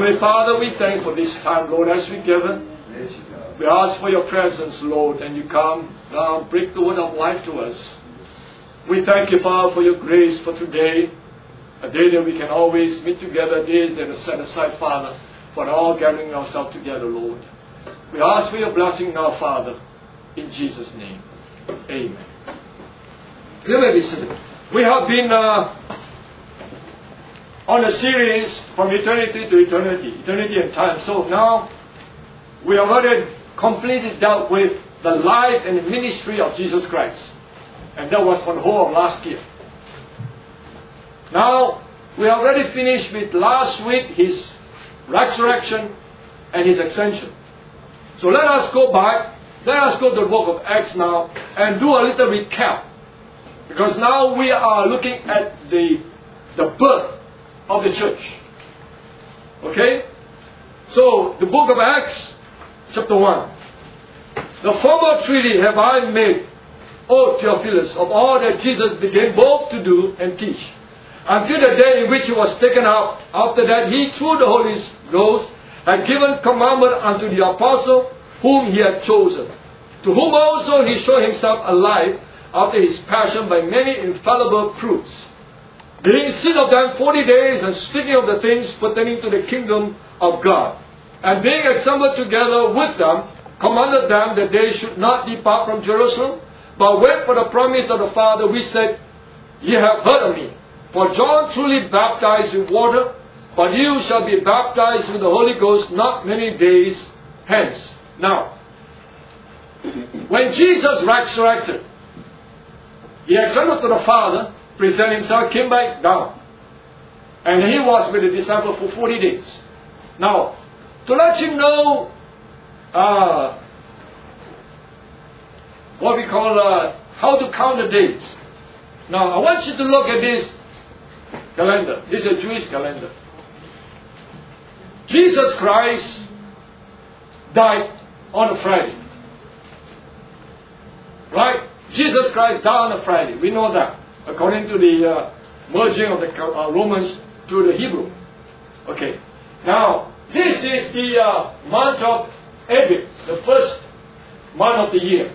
Heavenly Father, we thank you for this time, Lord, as we gather. We ask for your presence, Lord, and you come now, break the word of life to us. We thank you, Father, for your grace for today, a day that we can always meet together, a day that is set aside, Father, for all gathering ourselves together, Lord. We ask for your blessing now, Father, in Jesus' name. Amen. You may be seated. We have been on a series from eternity to eternity, eternity and time. So now we have already completely dealt with the life and the ministry of Jesus Christ. And that was for the whole of last year. Now we already finished with last week his resurrection and his ascension. So let us go back. Let us go to the book of Acts now and do a little recap. Because now we are looking at the birth of the church. Okay? So, the book of Acts, chapter 1. The former treaty have I made, O Theophilus, of all that Jesus began both to do and teach, until the day in which he was taken up. After that, he, through the Holy Ghost, had given commandment unto the apostle whom he had chosen, to whom also he showed himself alive after his passion by many infallible proofs, being seen of them 40 days, and speaking of the things pertaining to the kingdom of God. And being assembled together with them, commanded them that they should not depart from Jerusalem, but wait for the promise of the Father, which said, Ye have heard of me. For John truly baptized with water, but you shall be baptized with the Holy Ghost not many days hence. Now, when Jesus resurrected, he ascended to the Father, presented himself, came back down. And he was with the disciples for 40 days. Now, to let you know what we call how to count the days. Now, I want you to look at this calendar. This is a Jewish calendar. Jesus Christ died on a Friday. Right? Jesus Christ died on a Friday. We know that. According to the merging of the Romans to the Hebrew. Okay. Now, this is the month of Abib, the first month of the year.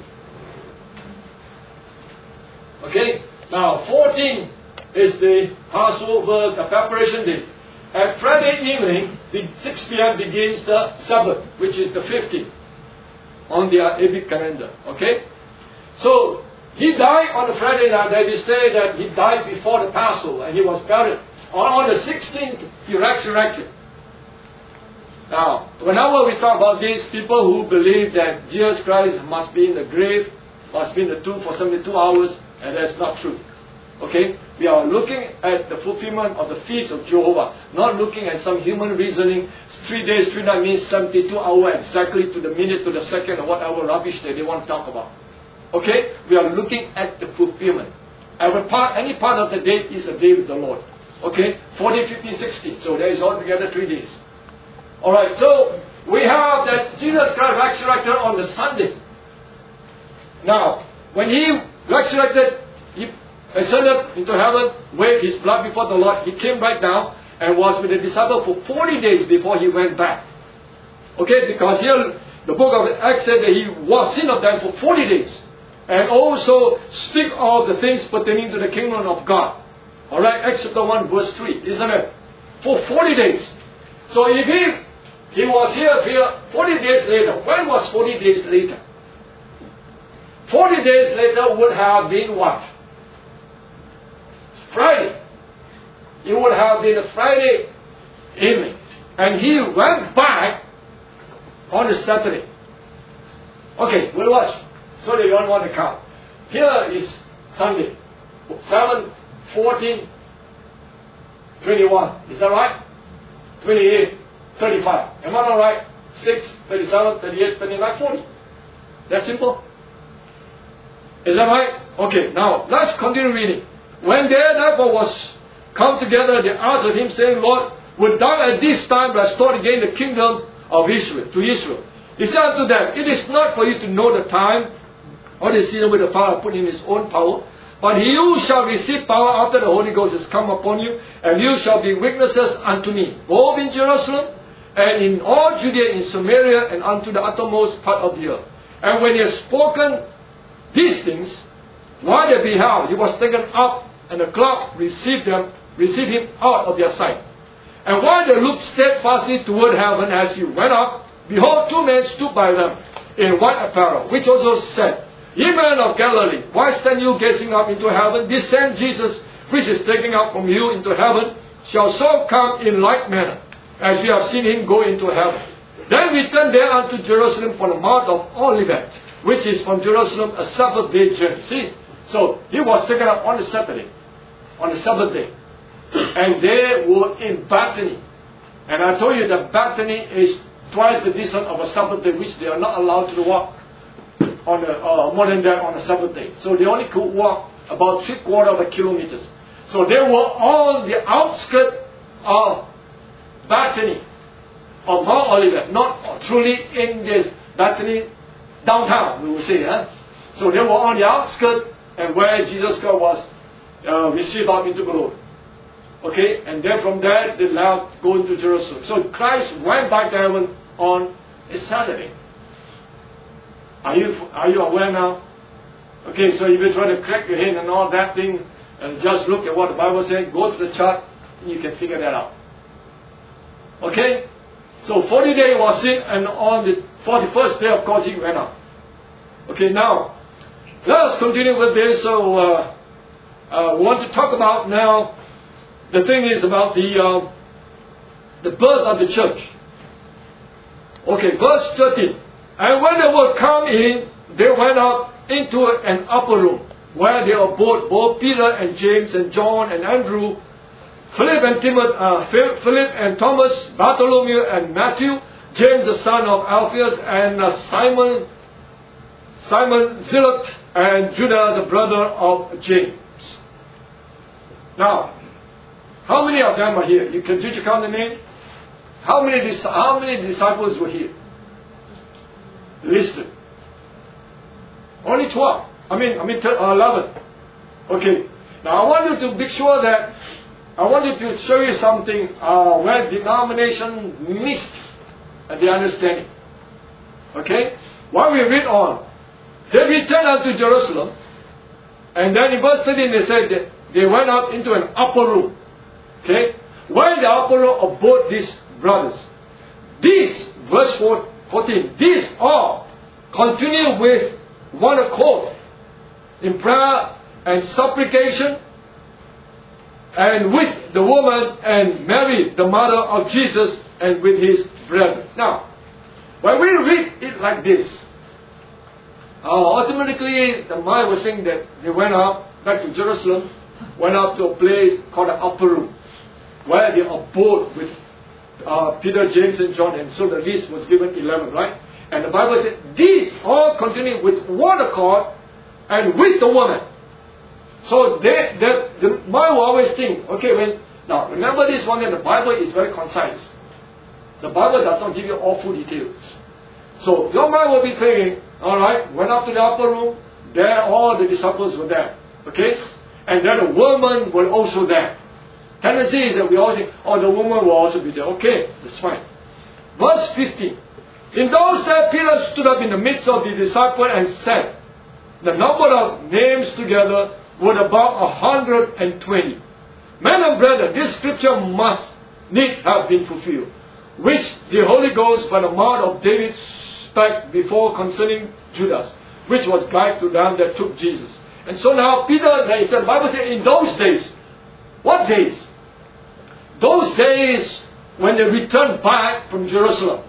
Okay. Now, 14 is the Passover, the preparation day. At Friday evening, the 6 p.m. begins the Sabbath, which is the 15th on the Abib calendar. Okay. So, he died on the Friday night. They say that he died before the Passover and he was buried. On the 16th, he resurrected. Now, whenever we talk about these people who believe that Jesus Christ must be in the grave, must be in the tomb for 72 hours, and that's not true. Okay? We are looking at the fulfillment of the feast of Jehovah, not looking at some human reasoning. 3 days, 3 nights means 72 hours exactly to the minute, to the second, or whatever rubbish that they want to talk about. Okay? We are looking at the fulfillment. Any part of the day is a day with the Lord. Okay? 14, 15, 16. So there is altogether 3 days. Alright, so we have that Jesus Christ resurrected on the Sunday. Now, when he resurrected, he ascended into heaven, waved his blood before the Lord. He came back down and was with the disciples for 40 days before he went back. Okay? Because here, the book of Acts said that he was seen of them for 40 days. And also speak of the things pertaining to the kingdom of God. Alright, Acts chapter 1 verse 3, isn't it? For 40 days. So if he was here 40 days later, when was 40 days later? 40 days later would have been what? Friday. It would have been a Friday evening. And he went back on a Saturday. Okay, we'll watch. So they don't want to count. Here is Sunday. 7, 14, 21. Is that right? 28, 35. Am I not right? 6, 37, 38, 39, 40. That's simple. Is that right? Okay, now let's continue reading. When they therefore was come together, they asked of him, saying, Lord, would thou at this time restore again the kingdom of Israel, to Israel? He said unto them, It is not for you to know the time or the season which the Father put in his own power, but you shall receive power after the Holy Ghost has come upon you, and you shall be witnesses unto me, both in Jerusalem, and in all Judea, in Samaria, and unto the uttermost part of the earth. And when he had spoken these things, while they beheld, he was taken up, and the cloud received him out of their sight. And while they looked steadfastly toward heaven as he went up, behold, two men stood by them in white apparel, which also said, Ye men of Galilee, why stand you gazing up into heaven? This same Jesus, which is taken up from you into heaven, shall so come in like manner, as we have seen him go into heaven. Then returned there unto Jerusalem from the Mount of Olivet, which is from Jerusalem a Sabbath day journey. See, so he was taken up on the Saturday, on the Sabbath day. And they were in Bethany. And I told you that Bethany is twice the distance of a Sabbath day, which they are not allowed to walk on more than that on a Sabbath day. So they only could walk about 3/4 kilometers. So they were on the outskirts of Bethany, of Mount Olivet, not truly in this Bethany downtown, we will say. So they were on the outskirts, and where Jesus Christ was received up into glory. Okay, and then from there they left going to Jerusalem. So Christ went back to heaven on a Saturday. Are you aware now? Okay, so if you try to crack your head and all that thing, and just look at what the Bible says, go to the chart, and you can figure that out. Okay? So 40 days was sin, and on the 41st day, of course, he went up. Okay, now, let us continue with this. So, we want to talk about now, the thing is about the birth of the church. Okay, verse 13. And when they were come in, they went up into an upper room, where they abode both Peter and James and John and Andrew, Philip and Thomas, Bartholomew and Matthew, James the son of Alphaeus, and Simon Zealot, and Judah the brother of James. Now, how many of them are here? Did you count the name? How many disciples were here? Listed. Only 12. I mean 11. Okay. Now I want you to be sure that I want you to show you something where denomination missed the understanding. Okay? While we read on, they returned unto Jerusalem, and then in verse 13 they said that they went out into an upper room. Okay? Where in the upper room abode these brothers. These, verse 14, these all continue with one accord in prayer and supplication, and with the woman and Mary, the mother of Jesus, and with his brethren. Now, when we read it like this, automatically the mind will think that they went up back to Jerusalem, went up to a place called the upper room, where they abode with Peter, James, and John, and so the list was given 11, right? And the Bible said, these all continue with one accord and with the woman. So the mind will always think, okay, now remember this one, that the Bible is very concise. The Bible does not give you all full details. So your mind will be thinking, alright, went up to the upper room, there all the disciples were there. Okay? And then the woman was also there. Tendency is that we always think, the woman will also be there. Okay, that's fine. Verse 15. In those days Peter stood up in the midst of the disciples and said, the number of names together were about 120. Men and brethren, this scripture must need have been fulfilled, which the Holy Ghost by the mouth of David spake before concerning Judas, which was guide to them that took Jesus. And so now Peter, they said, the Bible says, in those days. What days? Those days when they returned back from Jerusalem.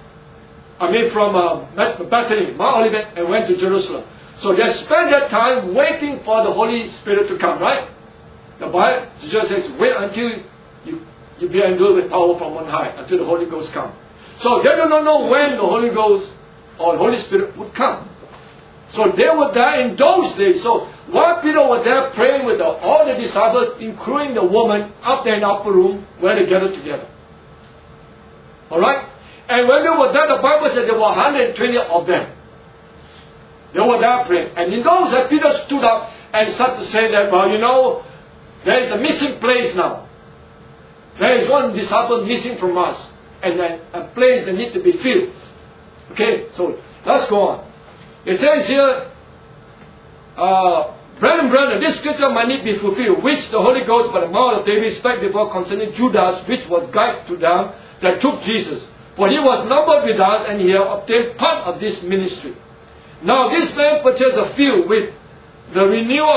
From Bethany, Mount Olivet, and went to Jerusalem. So they spent that time waiting for the Holy Spirit to come, right? The Bible just says, wait until you be endued with power from on high, until the Holy Ghost comes. So they do not know when the Holy Ghost or the Holy Spirit would come. So they were there in those days. So while Peter was there praying with all the disciples, including the woman, up there in the upper room where they gathered together. Alright? And when they were there, the Bible said there were 120 of them. They were there praying. And in those days, Peter stood up and started to say that, there is a missing place now. There is one disciple missing from us. and a place that need to be filled. Okay, so let's go on. It says here, brethren, this scripture might need be fulfilled, which the Holy Ghost by the mouth of David spake before concerning Judas, which was guide to them that took Jesus. For he was numbered with us, and he had obtained part of this ministry. Now this man purchased a field with the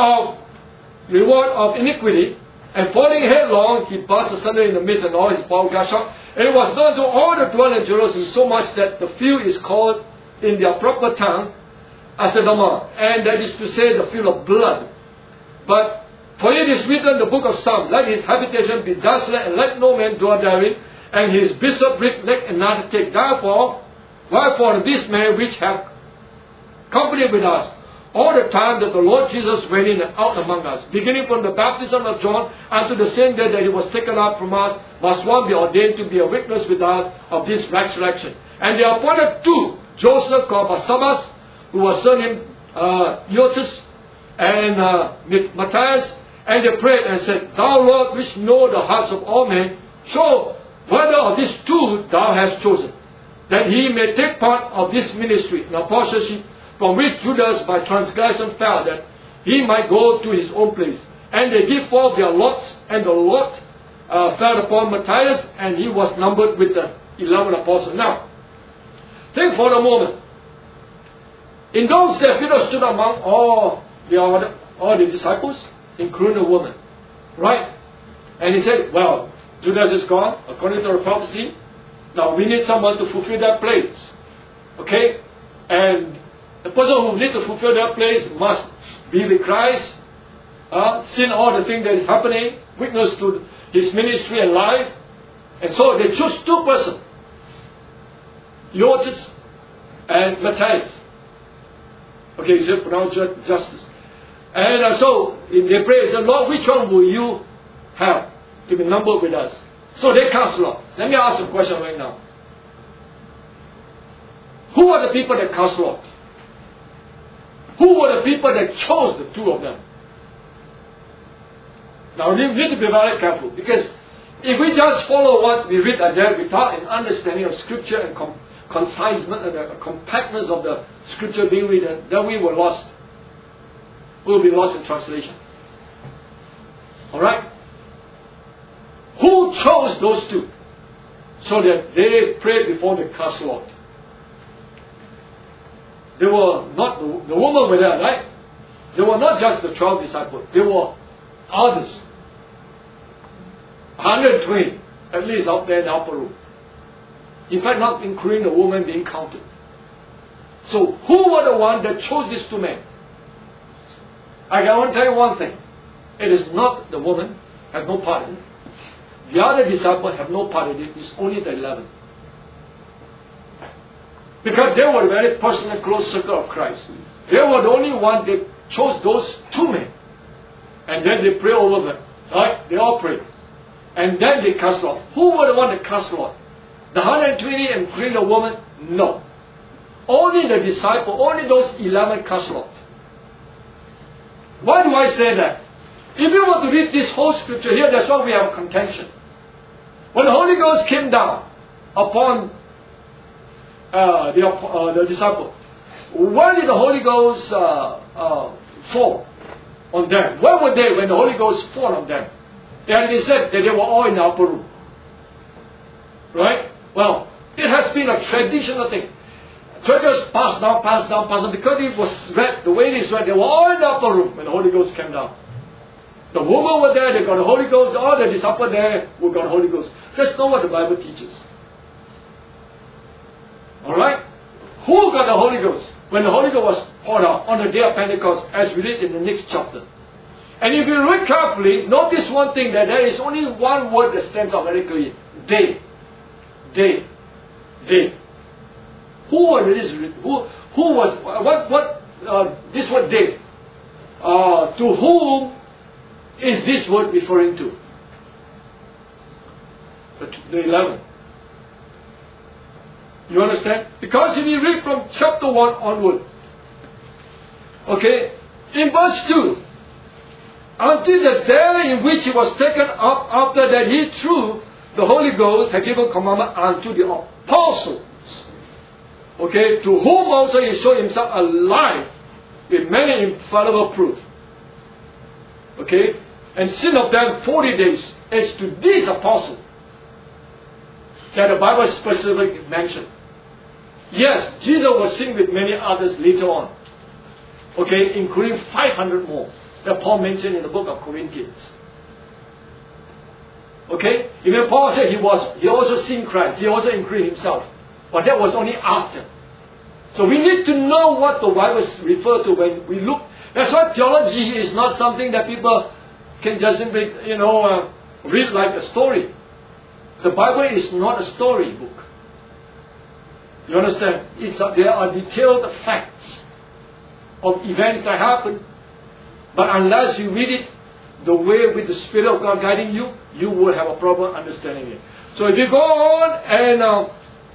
reward of iniquity, and falling headlong, he burst asunder in the midst, and all his power gushed out. And it was known to all the dwellers in Jerusalem, so much that the field is called in their proper tongue Asadama, and that is to say the field of blood. But for it is written in the book of Psalms, let his habitation be desolate, and let no man dwell therein, and his bishopric let another take. Wherefore this man which have company with us all the time that the Lord Jesus went in and out among us, beginning from the baptism of John unto the same day that he was taken up from us, must one be ordained to be a witness with us of this resurrection. And they appointed two, Joseph called Barsabbas, who was surnamed Eutychus, and Matthias, and they prayed and said, Thou Lord, which know the hearts of all men, show whether of these two thou hast chosen, that he may take part of this ministry and apostleship, from which Judas by transgression fell, that he might go to his own place. And they give forth their lots, and the lot fell upon Matthias, and he was numbered with the 11 apostles. Now, think for a moment. In those days, Peter stood among all the disciples, including a woman. Right? And he said, well, Judas is gone, according to the prophecy. Now we need someone to fulfill that place. Okay? And the person who needs to fulfill that place must be with Christ, seen all the things that is happening, witness to his ministry and life. And so they choose two persons, Eutychus and Matthias. Okay, you should pronounce justice. And so they pray, say, Lord, which one will you have to be numbered with us? So they cast lot. Let me ask you a question right now. Who are the people that cast lot? Who were the people that chose the two of them? Now we need to be very careful, because if we just follow what we read there without an understanding of Scripture and concisement and the compactness of the Scripture being written, then we were lost. We will be lost in translation. Alright? Who chose those two? So that they prayed before the cast lot. They were not, the woman were there, right? They were not just the 12 disciples. They were others. 120, at least out there in the upper room. In fact, not including the woman being counted. So, who were the ones that chose these two men? I want to tell you one thing. It is not the woman, has no part in it. The other disciples have no part in it. It's only the 11. Because they were a very personal, close circle of Christ. They were the only one that chose those two men. And then they pray over them. Right? They all prayed. And then they cast lot. Who were the one that cast lot? The 120 and including the woman? No. Only the disciple, only those 11 cast lot. Why do I say that? If you were to read this whole scripture here, that's why we have contention. When the Holy Ghost came down upon the disciple, where did the Holy Ghost fall on them? Where were they when the Holy Ghost fall on them? And he said that they were all in the upper room. Right? Well, it has been a traditional thing. Churches passed down, because it was read, the way it is read, they were all in the upper room when the Holy Ghost came down. The woman were there, they got the Holy Ghost, all the disciples there who got the Holy Ghost. That's not what the Bible teaches. Alright? Who got the Holy Ghost? When the Holy Ghost was poured out on the day of Pentecost, as we read in the next chapter. And if you read carefully, notice one thing, that there is only one word that stands out very clearly. They. Who was this? Who was this word they? To whom is this word referring to? The 11. You understand? Because if you read from chapter 1 onward, okay, in verse 2, until the day in which he was taken up, after that he through the Holy Ghost had given commandment unto the apostles. Okay, to whom also he showed himself alive with many infallible proof. Okay, and sin of them 40 days as to these apostles that the Bible specifically mentioned. Yes, Jesus was seen with many others later on. Okay, including 500 more that Paul mentioned in the book of Corinthians. Okay, even Paul said he also seen Christ, he also increased himself. But that was only after. So we need to know what the Bible refers to when we look. That's why theology is not something that people can just simply, read like a story. The Bible is not a story book. You understand? There are detailed facts of events that happen. But unless you read it the way with the Spirit of God guiding you, you will have a problem understanding it. So if you go on and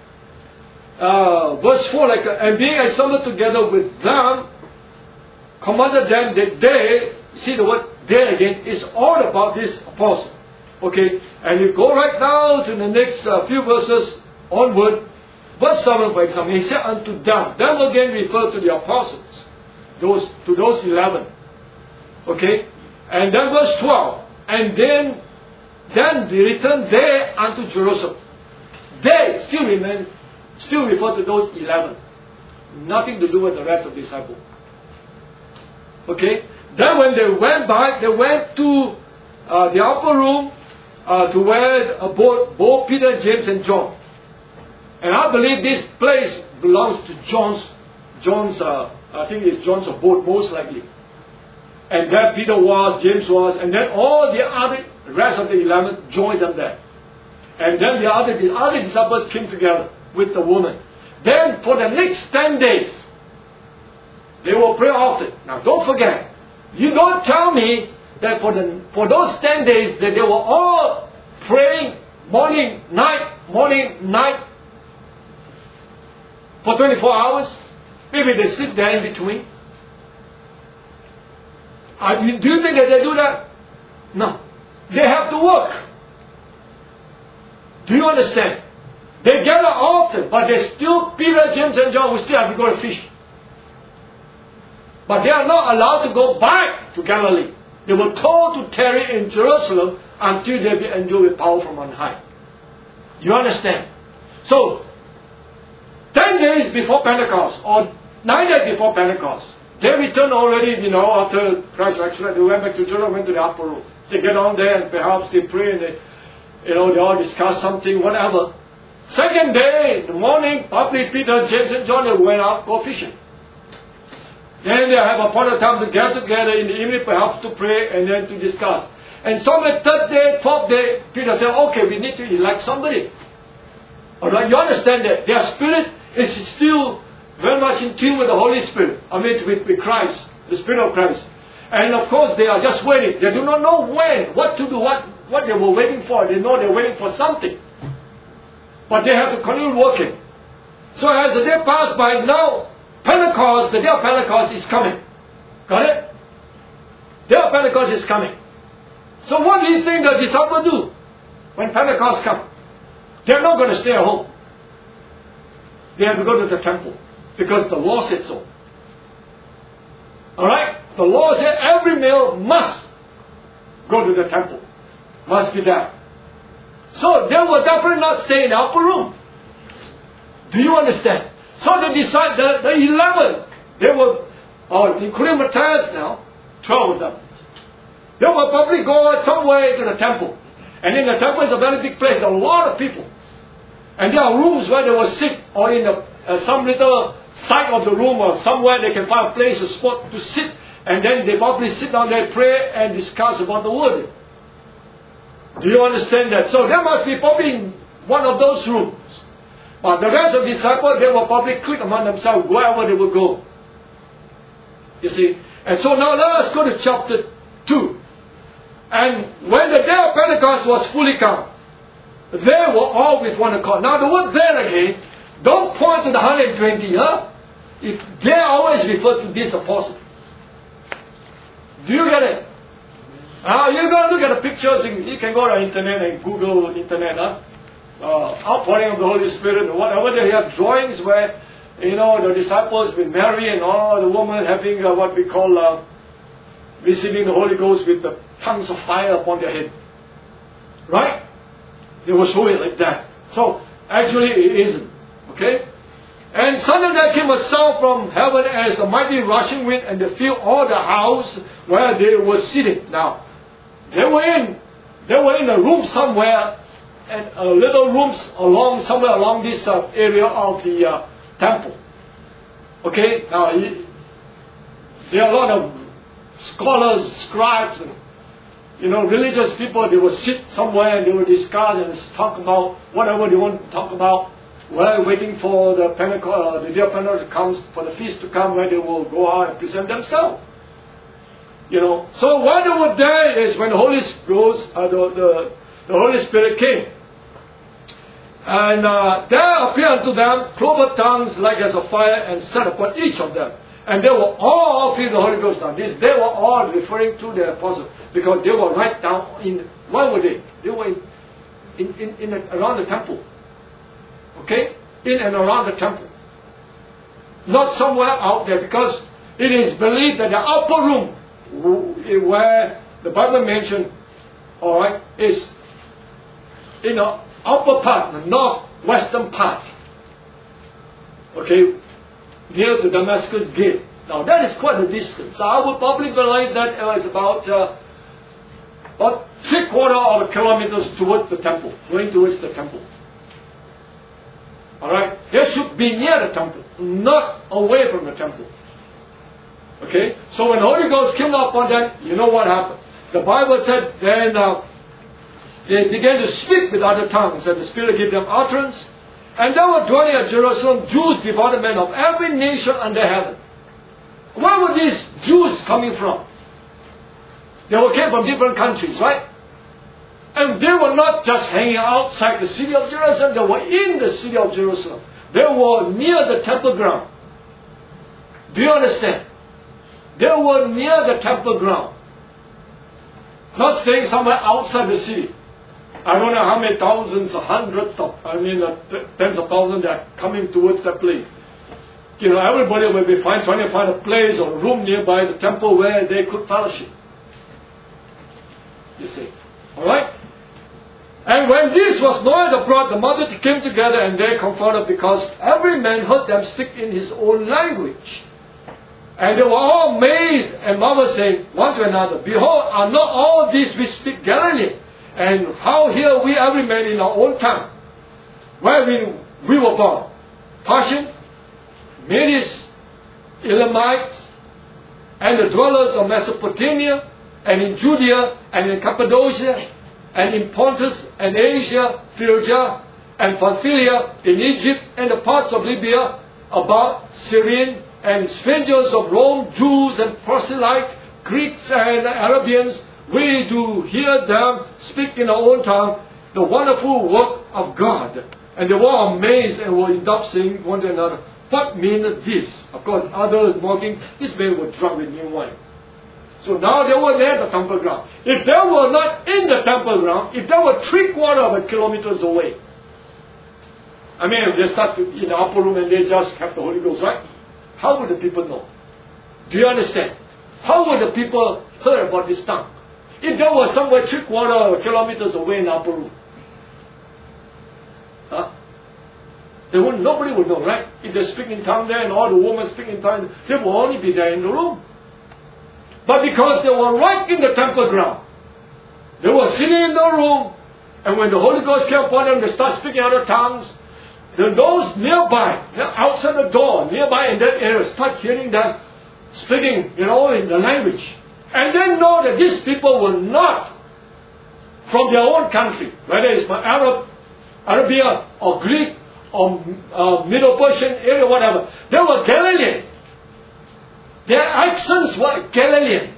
verse 4, and being assembled together with them, commanded them that they, see the word they again, is all about this apostle. Okay, and you go right now to the next few verses onward. Verse 7, for example, he said unto them again refer to the apostles, to those 11. Okay, and then verse 12, and then they returned there unto Jerusalem. They still refer to those 11. Nothing to do with the rest of the disciples. Okay, then when they went back, they went to the upper room to where both Peter, James, and John. And I believe this place belongs to John's. I think it's John's abode most likely. And there Peter was, James was, and then all the rest of the 11 joined them there. And then the other disciples came together with the woman. Then for the next 10 days, they will pray often. Now don't forget, you don't tell me that for those 10 days that they were all praying morning, night, for 24 hours. Maybe they sit there in between. Do you think that they do that? No. They have to work. Do you understand? They gather often, but they still, Peter, James, and John will still have to go to fish. But they are not allowed to go back to Galilee. They were told to tarry in Jerusalem until they be endued with power from on high. You understand? So, 10 days before Pentecost, or 9 days before Pentecost, they returned already, after Christ's resurrection. They went back to Jerusalem, went to the upper room. They get on there and perhaps they pray and they all discuss something, whatever. Second day, in the morning, probably Peter, James, and John, they went out, go fishing. Then they have appointed time to get together in the evening, perhaps to pray and then to discuss. And so the third day, fourth day, Peter said, okay, we need to elect somebody. Alright, you understand that their spirit is still very much in tune with the Holy Spirit. With Christ, the Spirit of Christ. And of course, they are just waiting. They do not know when, what to do, what they were waiting for. They know they're waiting for something. But they have to continue working. So as the day passed by, now Pentecost, the day of Pentecost is coming. Got it? The day of Pentecost is coming. So what do you think the disciples do when Pentecost comes? They're not going to stay at home. They have to go to the temple because the law said so. Alright? The law said every male must go to the temple. Must be there. So they will definitely not stay in the upper room. Do you understand? So they decide, the 11, they were, including Matthias now, 12 of them. They will probably go somewhere to the temple. And in the temple is a very big place, there are a lot of people. And there are rooms where they will sit, or in some little side of the room, or somewhere they can find a place, a spot to sit. And then they probably sit down there, pray, and discuss about the word. Do you understand that? So there must be probably in one of those rooms. But the rest of the disciples, they will probably click among themselves wherever they will go. You see? And so now let us go to chapter 2. And when the day of Pentecost was fully come, they were all with one accord. Now the word there again, don't point to the 120, huh? They always refer to these apostles. Do you get it? You're going to look at the pictures. You can go to the internet and Google internet. Outpouring of the Holy Spirit or whatever. They have drawings where, the disciples with Mary and all the women having what we call receiving the Holy Ghost with the tongues of fire upon their head. Right? They will show it like that. So, actually it isn't. Okay? And suddenly there came a sound from heaven as a mighty rushing wind, and they filled all the house where they were sitting. Now, they were in a room somewhere, and little rooms somewhere along this area of the temple. Okay? Now, there are a lot of scholars, scribes, and religious people. They will sit somewhere and they will discuss and talk about whatever they want to talk about. While waiting for the Pentecost, the day of Pentecost comes, for the feast to come, where they will go out and present themselves. So while they were there is when the Holy Spirit, the Holy Spirit came, and there appeared unto them cloven tongues like as of fire, and set upon each of them, and they were all filled with the Holy Ghost. Now, they were all referring to the apostles because they were right down in. Where were they? They were in around the temple. Okay? In and around the temple. Not somewhere out there, because it is believed that the upper room where the Bible mentioned, alright, is in the upper part, the northwestern part. Okay? Near the Damascus gate. Now that is quite a distance. So I would probably believe that it was about 3/4 of a kilometers towards the temple, going towards the temple. Alright? They should be near the temple, not away from the temple. Okay? So when the Holy Ghost came upon them, you know what happened? The Bible said then they began to speak with other tongues, and the Spirit gave them utterance. And there were dwelling at Jerusalem Jews, devout men of every nation under heaven. Where were these Jews coming from? They came from different countries, right? And they were not just hanging outside the city of Jerusalem, they were in the city of Jerusalem. They were near the temple ground. Do you understand? They were near the temple ground. Not staying somewhere outside the city. I don't know how many thousands or hundreds of, tens of thousands that are coming towards that place. Everybody will be trying to find a place or a room nearby the temple where they could fellowship. You see. Alright? And when this was known abroad, the multitude came together, and they comforted, because every man heard them speak in his own language. And they were all amazed and marveled, saying one to another, Behold, are not all these we speak Galilean? And how hear we every man in our own tongue, where we were born? Persian, Medes, Elamites, and the dwellers of Mesopotamia, and in Judea, and in Cappadocia, and in Pontus, and Asia, Phrygia, and Pamphylia, in Egypt, and the parts of Libya, about Syrian, and strangers of Rome, Jews and proselytes, Greeks and Arabians, we do hear them speak in our own tongue the wonderful work of God. And they were amazed and were end up saying one to another, What meaneth this? Of course, others mocking, this man was drunk with new wine. So now they were there at the temple ground. If they were not in the temple ground, if they were 3/4 of a kilometers away, if they start in the upper room and they just have the Holy Ghost, right? How would the people know? Do you understand? How would the people hear about this tongue? If they were somewhere 3/4 kilometers away in the upper room. Nobody would know, right? If they speak in tongue there and all the women speak in tongue, they will only be there in the room. But because they were right in the temple ground, they were sitting in the room, and when the Holy Ghost came upon them, they start speaking other tongues. Those nearby, outside the door, nearby in that area, start hearing them speaking, in the language. And then know that these people were not from their own country, whether it's from Arabia or Greek or Middle Persian area, whatever. They were Galilean. Their accents were Galilean.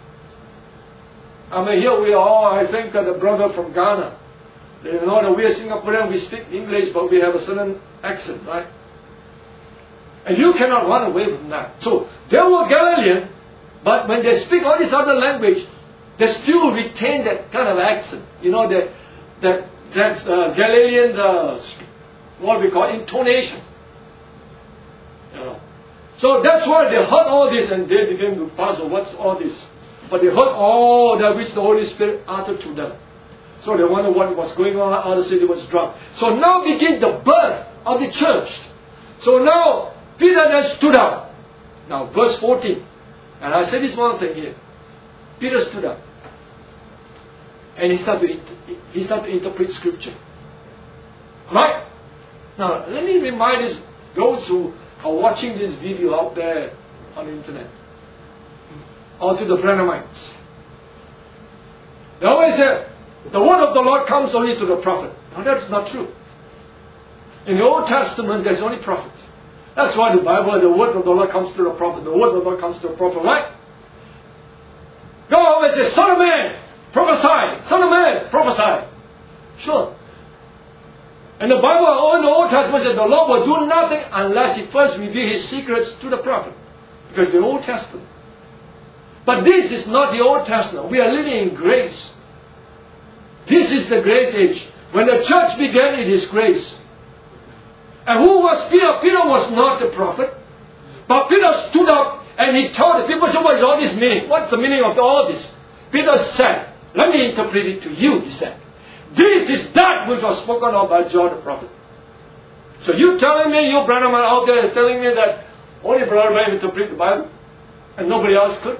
Here we are, I think, the brother from Ghana. You know that we are Singaporean, we speak English, but we have a certain accent, right? And you cannot run away from that. So, they were Galilean, but when they speak all this other language, they still retain that kind of accent. You know, that's Galilean, what we call intonation. You know. So that's why they heard all this and they began to puzzle, what's all this? But they heard all that which the Holy Spirit uttered to them. So they wondered what was going on. Others said it was drunk. So now begins the birth of the church. So now Peter then stood up. Now verse 14. And I said this one thing here. Peter stood up. And he started to interpret scripture. Right? Now let me remind those who are watching this video out there on the internet. Or to the Branhamites. They always say, the word of the Lord comes only to the prophet. Now that's not true. In the Old Testament, there's only prophets. That's why the Bible, the word of the Lord comes to the prophet. The word of the Lord comes to the prophet, right? God always says, Son of man, prophesy. Son of man, prophesy. Sure. And the Bible, in the Old Testament, says the Lord will do nothing unless He first reveals His secrets to the prophet. Because the Old Testament. But this is not the Old Testament. We are living in grace. This is the grace age. When the church began, it is grace. And who was Peter? Peter was not the prophet. But Peter stood up and he told the people, so what is all this meaning? What's the meaning of all this? Peter said, let me interpret it to you, he said. This is that which was spoken of by John the prophet. So you telling me, you Branham out there is telling me that only Branham interpret the Bible and nobody else could?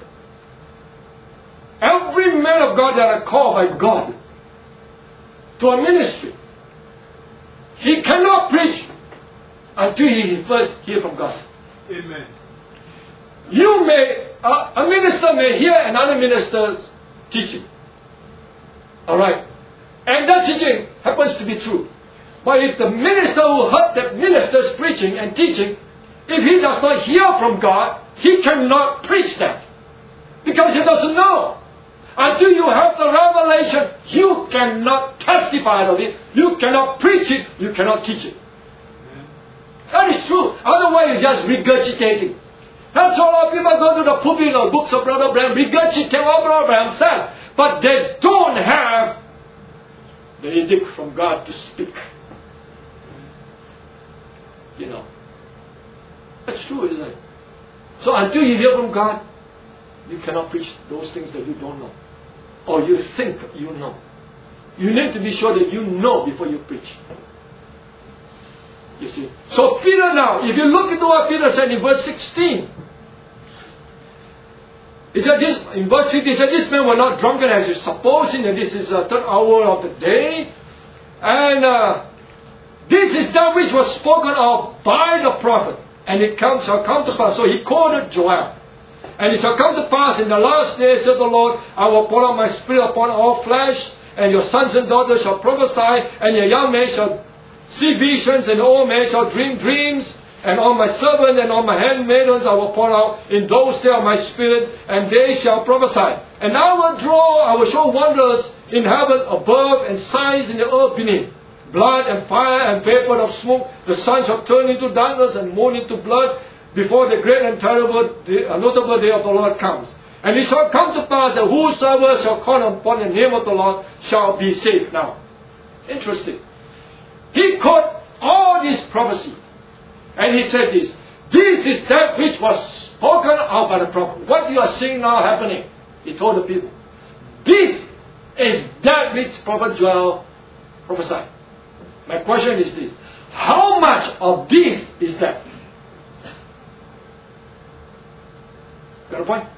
Every man of God that are called by God to a ministry, he cannot preach until he first hear from God. Amen. You may, a minister may hear another minister's teaching. Alright. And that teaching happens to be true. But if the minister who heard that minister's preaching and teaching, if he does not hear from God, he cannot preach that. Because he doesn't know. Until you have the revelation, you cannot testify of it, you cannot preach it, you cannot teach it. That is true. Otherwise, it's just regurgitating. That's all our people go to the pulpit or books of Brother Branham, regurgitate what Brother Branham said. But they don't have the edict from God to speak. You know. That's true, isn't it? So until you hear from God, you cannot preach those things that you don't know. Or you think you know. You need to be sure that you know before you preach. You see. So Peter now, if you look into what Peter said in verse 16. He said this, in verse 15, he said, this man were not drunken as you supposing that this is the third hour of the day. And this is that which was spoken of by the prophet. And it shall come to pass. So he quoted Joel. And it shall come to pass in the last days, said the Lord, I will pour out my spirit upon all flesh, and your sons and daughters shall prophesy, and your young men shall see visions, and old men shall dream dreams, and on my servant and on my handmaidens I will pour out in those days of my spirit, and they shall prophesy. And I will show wonders in heaven above, and signs in the earth beneath. Blood and fire and vapor of smoke. The sun shall turn into darkness and moon into blood, before the great and terrible, notable day of the Lord comes. And it shall come to pass that whosoever shall call upon the name of the Lord shall be saved. Now, interesting. He caught all this prophecy. And he said this. This is that which was spoken of by the prophet. What you are seeing now happening, he told the people. This is that which Prophet Joel prophesied. My question is this. How much of this is that? Got a point?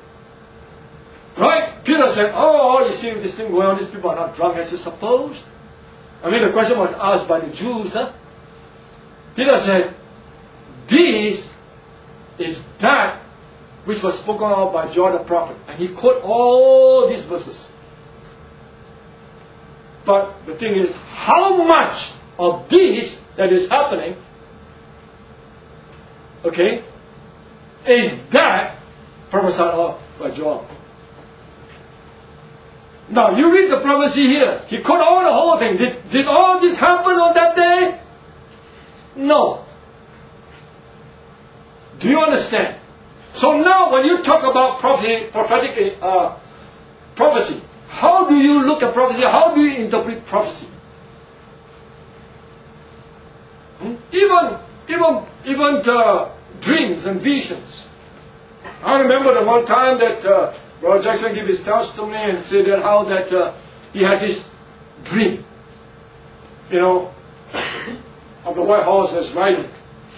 Right? Peter said, oh, you see this thing going on, these people are not drunk as you supposed. I mean, the question was asked by the Jews. Peter said, this is that which was spoken of by John the prophet. And he quoted all these verses. But the thing is, how much of this that is happening, okay, is that prophesied of by John? Now, you read the prophecy here. He quoted all the whole thing. Did all this happen on that day? No. Do you understand? So now, when you talk about prophetic prophecy. How do you look at prophecy? How do you interpret prophecy? Even dreams and visions. I remember the one time that Brother Jackson gave his testimony and said that how that he had this dream, of the White Horse as riding.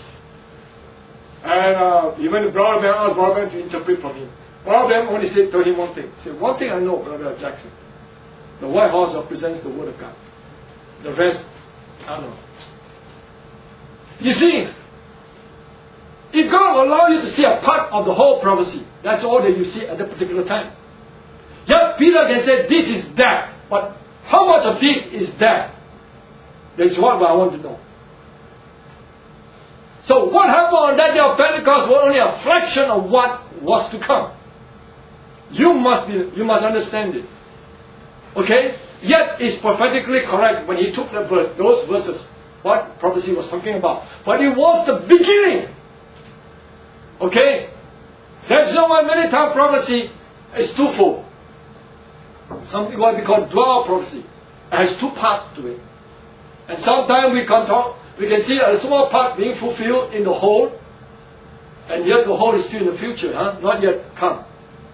And he went to Brother Ben, asked Brother Ben to interpret from him. Brother Ben only told him one thing. He said, one thing I know, Brother Jackson. The White Horse represents the Word of God. The rest, I don't know. You see, if God will allow you to see a part of the whole prophecy, that's all that you see at that particular time. Yet Peter can say, this is that. But how much of this is that? That's what I want to know. So what happened on that day of Pentecost was only a fraction of what was to come. You must understand it. Okay? Yet it's prophetically correct when he took those verses, what prophecy was talking about. But it was the beginning. Okay? That's why many times prophecy is twofold. Something what we call dual prophecy. It has two parts to it. And sometimes we can see a small part being fulfilled in the whole, and yet the whole is still in the future, not yet come.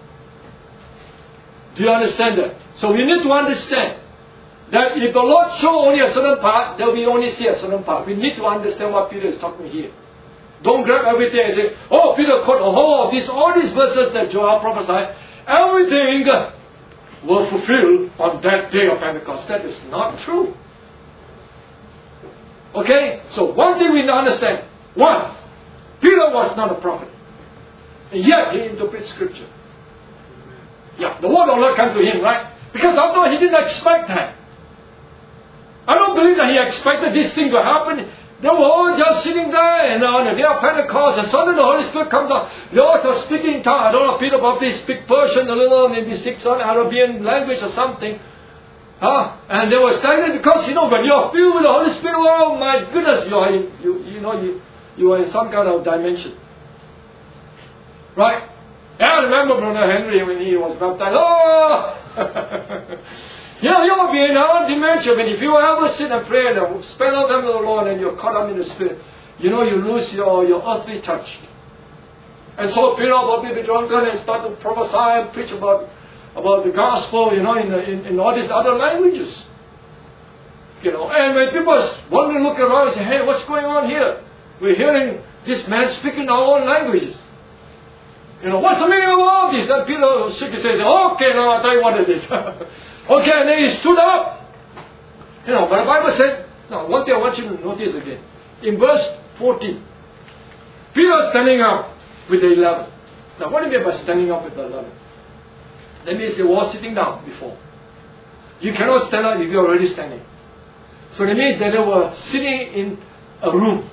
Do you understand that? So we need to understand that if the Lord show only a certain part, then we only see a certain part. We need to understand what Peter is talking here. Don't grab everything and say, oh, Peter quote all these verses that Joel prophesied, everything will fulfill on that day of Pentecost. That is not true. Okay? So one thing we need to understand. One, Peter was not a prophet. And yet he interprets scripture. Yeah, the word of God came to him, right? Because although he didn't expect that. I don't believe that he expected this thing to happen. They were all just sitting there and on the day of Pentecost, and suddenly the Holy Spirit comes down. They all were speaking in tongues. I don't know if Peter probably speak Persian a little, maybe speak some Arabian language or something. And they were standing because when you are filled with the Holy Spirit, oh my goodness, you are in some kind of dimension. Right? I remember Brother Henry when he was baptized. Oh! You will be in another dimension. When if you ever sit and pray and spend all time with the Lord and you're caught up in the Spirit, you lose your earthly touch. And so Peter will be drunken and start to prophesy and preach about the gospel, in all these other languages. And when people want to look around and say, hey, what's going on here? We're hearing this man speaking our own languages. What's the meaning of all this? And Peter shook his head and said, okay, now I'll tell you what it is. Okay, and then he stood up. But the Bible said, now one thing I want you to notice again. In verse 14, Peter standing up with the 11. Now what do you mean by standing up with the 11? That means they were all sitting down before. You cannot stand up if you're already standing. So that means that they were sitting in a room.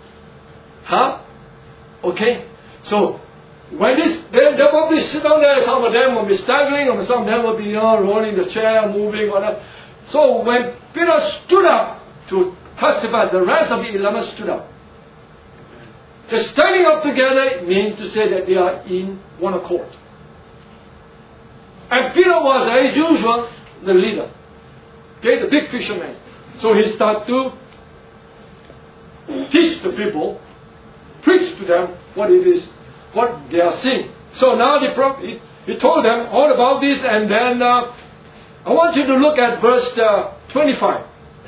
Okay? So, when they'll probably sit down there, some of them will be staggering, or some of them will be rolling the chair, moving, or that. So when Peter stood up to testify, the rest of the 11 stood up. The standing up together means to say that they are in one accord. And Peter was, as usual, the leader. Okay, the big fisherman. So he started to teach the people, preach to them what it is, what they are seeing. So now he told them all about this, and then I want you to look at verse 25.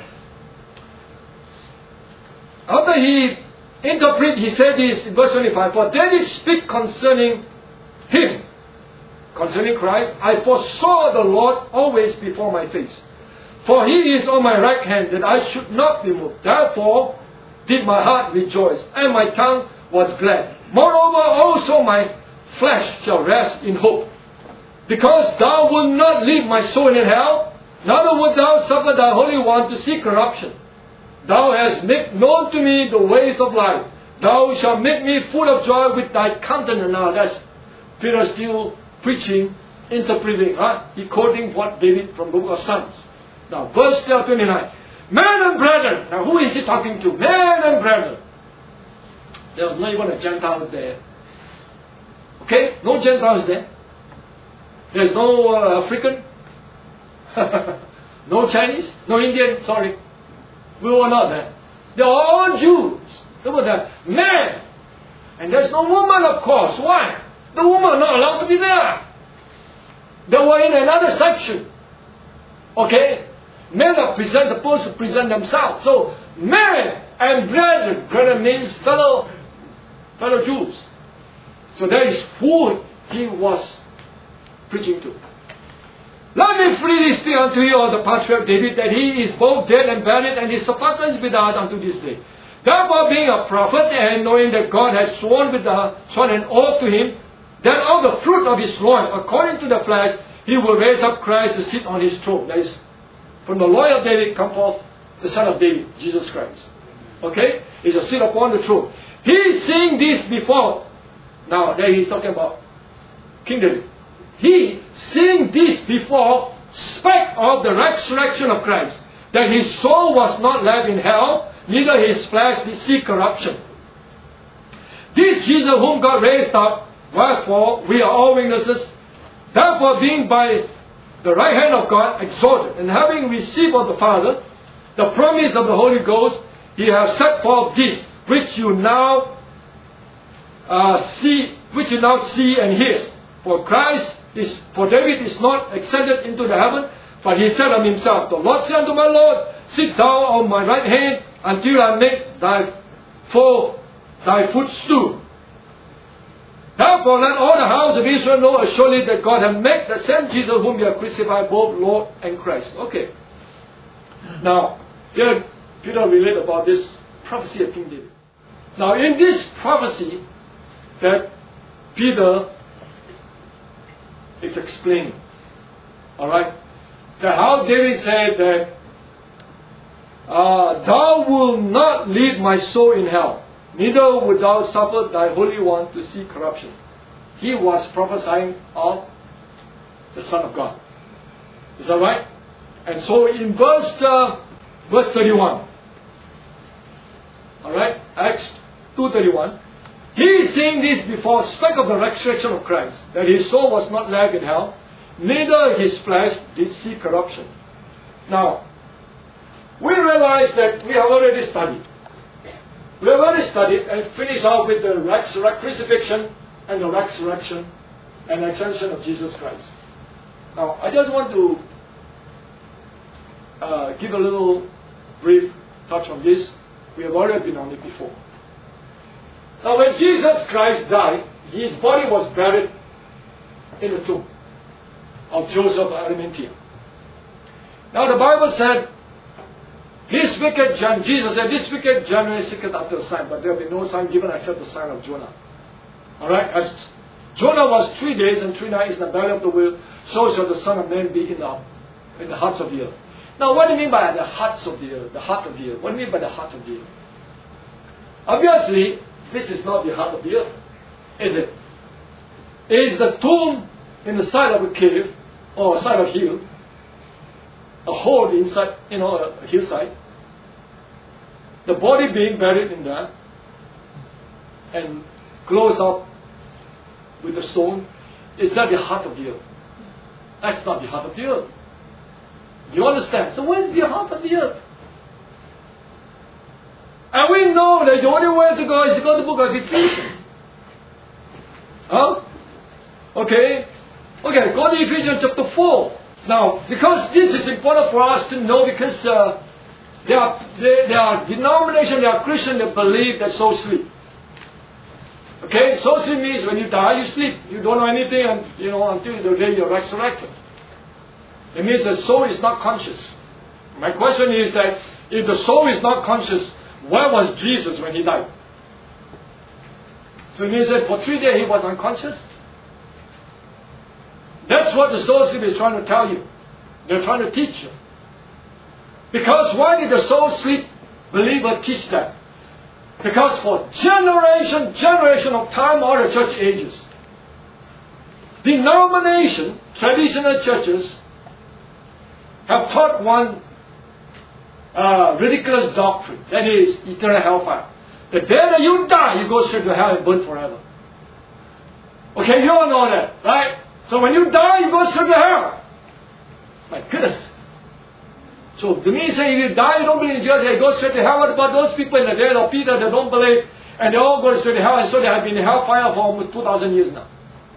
After he interpreted, he said this in verse 25, for then he speak concerning him, concerning Christ, I foresaw the Lord always before my face. For he is on my right hand, that I should not be moved. Therefore did my heart rejoice, and my tongue was glad. Moreover also my flesh shall rest in hope. Because thou wilt not leave my soul in hell, neither wilt thou suffer thy Holy One to see corruption. Thou hast made known to me the ways of life. Thou shalt make me full of joy with thy countenance. Now that's Peter still preaching, interpreting. He quoting what David from the book of Psalms. Now verse 29. Men and brethren. Now who is he talking to? Men and brethren. There was not even a Gentile there. Okay? No Gentiles there. There's no African, no Chinese, no Indian, sorry. We were not there. They're all Jews. They were there. Men. And there's no woman, of course. Why? The woman are not allowed to be there. They were in another section. Okay? Men are supposed to present themselves. So, men and brethren. Brethren means fellow Jews. So that is who he was preaching to. Let me freely speak unto you of the patriarch David, that he is both dead and buried, and his sepulchre is with us unto this day. Therefore, being a prophet, and knowing that God had sworn an oath to him, that of the fruit of his loins, according to the flesh, he will raise up Christ to sit on his throne. That is, from the loin of David come forth the Son of David, Jesus Christ. Okay? He shall sit upon the throne. He is seeing this before. Now, there he's talking about King David. He, seeing this before, spake of the resurrection of Christ, that his soul was not left in hell, neither his flesh did see corruption. This Jesus whom God raised up, wherefore we are all witnesses, therefore being by the right hand of God exalted, and having received of the Father the promise of the Holy Ghost, he has set forth this, which you now see and hear. For David is not ascended into the heaven, but he said of himself, the Lord said unto my Lord, sit thou on my right hand, until I make thy foe thy footstool. Therefore let all the house of Israel know assuredly that God hath made the same Jesus whom you have crucified, both Lord and Christ. Okay. Now, here Peter related about this prophecy of King David. Now, in this prophecy that Peter is explaining, alright, that how David said that thou wilt not leave my soul in hell, neither wilt thou suffer thy Holy One to see corruption. He was prophesying of the Son of God. Is that right? And so in verse 31, alright, Acts 2:31, he is saying this before, spake of the resurrection of Christ, that his soul was not left in hell, neither his flesh did see corruption. Now, we realize that we have already studied. We have already studied and finished out with the crucifixion and the resurrection and ascension of Jesus Christ. Now, I just want to give a little brief touch on this. We have already been on it before. Now, when Jesus Christ died, his body was buried in the tomb of Joseph of Arimathea. Now, the Bible said, Jesus said, this wicked generation seeketh after a sign, but there will be no sign given except the sign of Jonah. Alright? As Jonah was 3 days and 3 nights in the belly of the whale, so shall the Son of Man be in the hearts of the earth. Now, what do you mean by the hearts of the earth? The heart of the earth. What do you mean by the heart of the earth? Obviously, this is not the heart of the earth, is it? It is the tomb in the side of a cave, or a side of hill, a hole inside, a hillside, the body being buried in there, and closed up with a stone. Is that the heart of the earth? That's not the heart of the earth. Do you understand? So where's the heart of the earth? And we know that the only way to go is to go to the book of Ephesians. Huh? Okay? Okay, go to Ephesians chapter 4. Now, because this is important for us to know, because there are denominations, there are Christians that believe that souls sleep. Okay? Soul sleep means when you die, you sleep. You don't know anything until the day you're resurrected. It means the soul is not conscious. My question is that if the soul is not conscious, where was Jesus when he died? So it means that for 3 days he was unconscious. That's what the soul sleep is trying to tell you. They're trying to teach you. Because why did the soul sleep believer teach that? Because for generation of time, all the church ages, denomination, traditional churches have taught one ridiculous doctrine, that is eternal hellfire. The day that you die, you go straight to hell and burn forever. Okay, you all know that, right? So when you die, you go straight to hell. My goodness. So to me, say if you die, you don't believe in Jesus, you go straight to hell. What about those people in the day of Peter that don't believe, and they all go straight to hell, and so they have been in hellfire for almost 2,000 years now.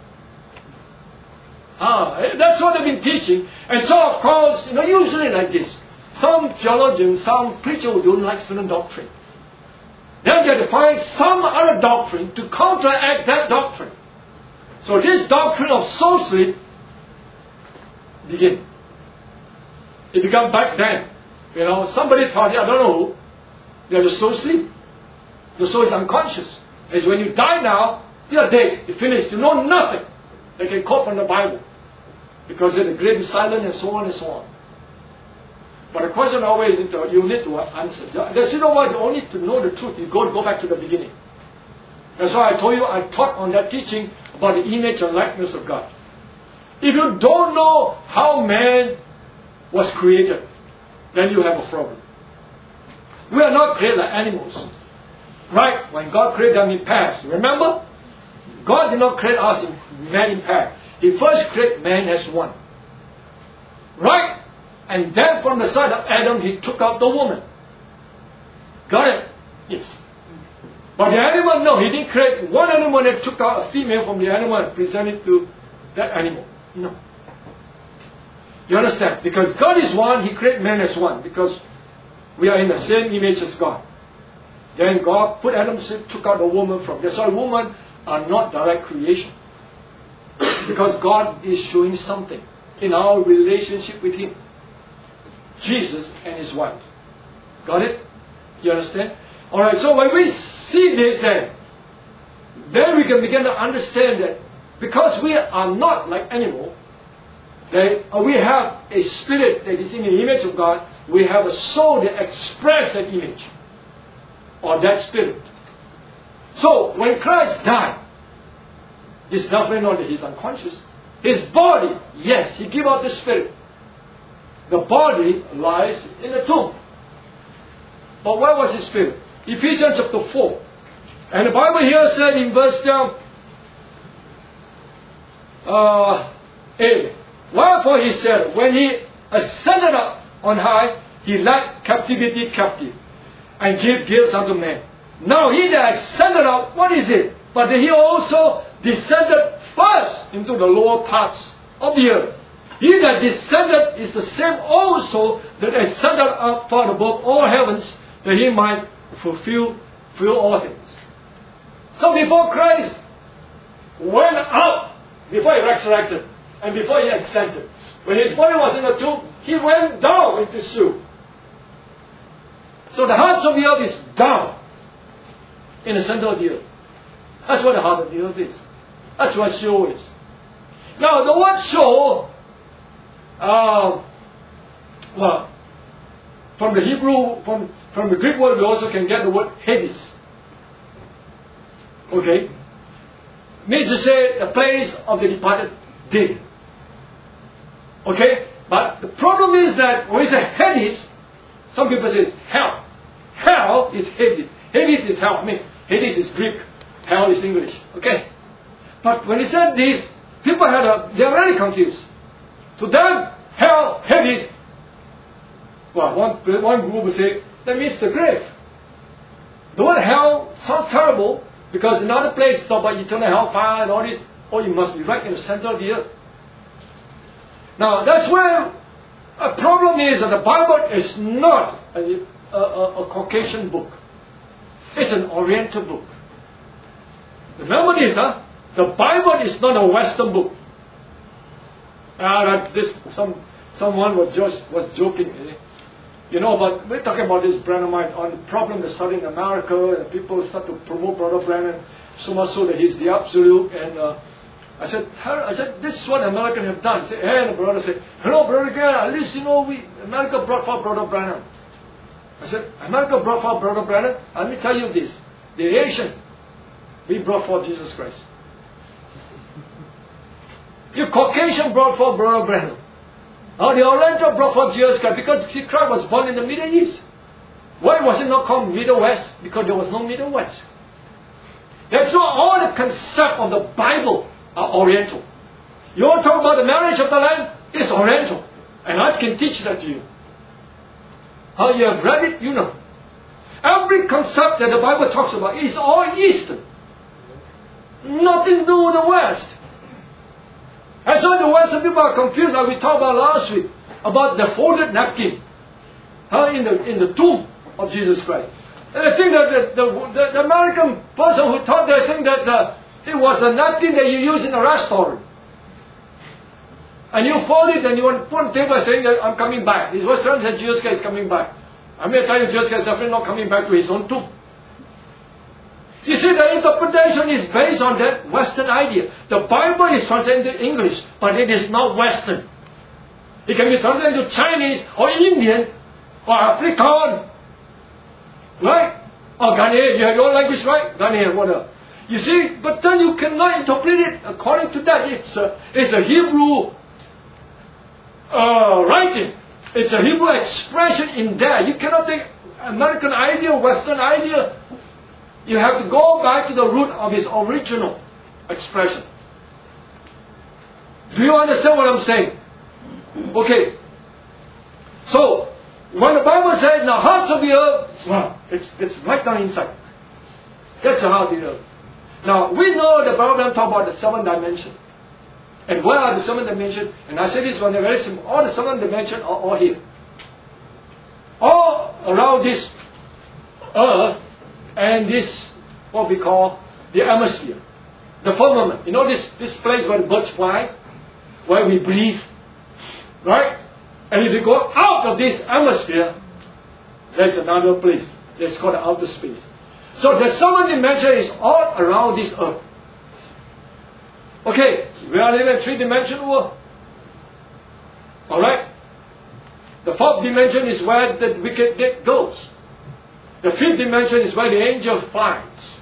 That's what they've been teaching. And so, of course, usually like this. Some theologians, some preachers don't like certain doctrine. Then they find some other doctrine to counteract that doctrine. So this doctrine of soul sleep began. It began back then. Somebody thought, I don't know who, that the soul sleep. The soul is unconscious. As when you die now, you are dead. You're finished. You know nothing. They can quote from the Bible. Because the grave is silent and so on and so on. But the question always is, you need to answer. There's, you only to know the truth, you go back to the beginning. That's why I told you, I taught on that teaching about the image and likeness of God. If you don't know how man was created, then you have a problem. We are not created like animals. Right? When God created them in pairs. Remember? God did not create us in man in pair. He first created man as one. Right? And then from the side of Adam, he took out the woman. Got it? Yes. But the animal, no. He didn't create one animal and took out a female from the animal and presented to that animal. No. You understand? Because God is one, He created man as one. Because we are in the same image as God. Then God put Adam, took out the woman from. That's why women are not direct creation. Because God is showing something in our relationship with Him. Jesus and His wife. Got it? You understand? Alright, so when we see this then we can begin to understand that because we are not like animals, we have a spirit that is in the image of God, we have a soul that expresses that image or that spirit. So when Christ died, it's definitely not that He's unconscious. His body, yes, He gave out the spirit. The body lies in the tomb. But where was His spirit? Ephesians chapter 4. And the Bible here said in verse 8, wherefore He said, when He ascended up on high, He led captivity captive, and gave gifts unto men. Now He that ascended up, what is it? But He also descended first into the lower parts of the earth. He that descended is the same also that ascended up far above all heavens, that He might fulfill all things. So before Christ went up, before He resurrected, and before He ascended, when His body was in the tomb, He went down into Sheol. So the heart of the earth is down in the center of the earth. That's what the heart of the earth is. That's what Sheol is. Now the word Sheol, from the Hebrew, from the Greek word, we also can get the word Hades. Okay? Means to say the place of the departed dead. Okay? But the problem is that when we say Hades, some people say hell. Hell is Hades. Hades is hell. I mean, Hades is Greek. Hell is English. Okay? But when he said this, people they are very confused. To them, hell, Hades, well, one group will say, that means the grave. The word hell sounds terrible, because in other places talk about eternal hellfire and all this. Oh, you must be right in the center of the earth. Now, that's where a problem is that the Bible is not a Caucasian book. It's an Oriental book. Remember this, huh? The Bible is not a Western book. Someone was joking. But we're talking about this Branhamite on the problem that's starting in America, and people start to promote Brother Branham so much so that he's the absolute. And I said, this is what Americans have done. The brother said, Brother Branham, at least America brought forth Brother Branham. I said, America brought forth Brother Branham. Let me tell you this: the Asian, we brought forth Jesus Christ. The Caucasian brought forth Brother Branham. Now the Oriental brought forth Jesus Christ because Christ was born in the Middle East. Why was it not called Middle West? Because there was no Middle West. That's why all the concept of the Bible are Oriental. You want to talk about the marriage of the Lamb? It's Oriental. And I can teach that to you. How you have read it, you know. Every concept that the Bible talks about is all Eastern. Nothing to do with the West. That's why the Western people are confused, like we talked about last week, about the folded napkin in the tomb of Jesus Christ. And I think that the American person who taught that, I think that it was a napkin that you use in a restaurant. And you fold it and you want to put on the table saying that I'm coming back. His restaurant said Jesus Christ is coming back. I'm going to tell you, Jesus Christ is definitely not coming back to his own tomb. You see, the interpretation is based on that Western idea. The Bible is translated into English, but it is not Western. It can be translated into Chinese or Indian or Afrikaan. Right? Or Ghanaian. You have your language, right? Ghanaian, whatever. You see, but then you cannot interpret it according to that. It's a Hebrew writing. It's a Hebrew expression in there. You cannot take American idea, Western idea. You have to go back to the root of his original expression. Do you understand what I'm saying? Okay. So, when the Bible says, in the hearts of the earth, well, it's right down inside. That's the heart of the earth. Now, we know the Bible talks about the 7 dimensions. And where are the 7 dimensions? And I say this one, they're very simple. All the 7 dimensions are all here. All around this earth and this, what we call the atmosphere. The firmament. You know this place where the birds fly? Where we breathe? Right? And if you go out of this atmosphere, there's another place. It's called the outer space. So the 7 dimension is all around this earth. Okay, we are living in a 3-dimensional world. Alright? The 4th dimension is where the wicked dead goes. The 5th dimension is where the angel flies.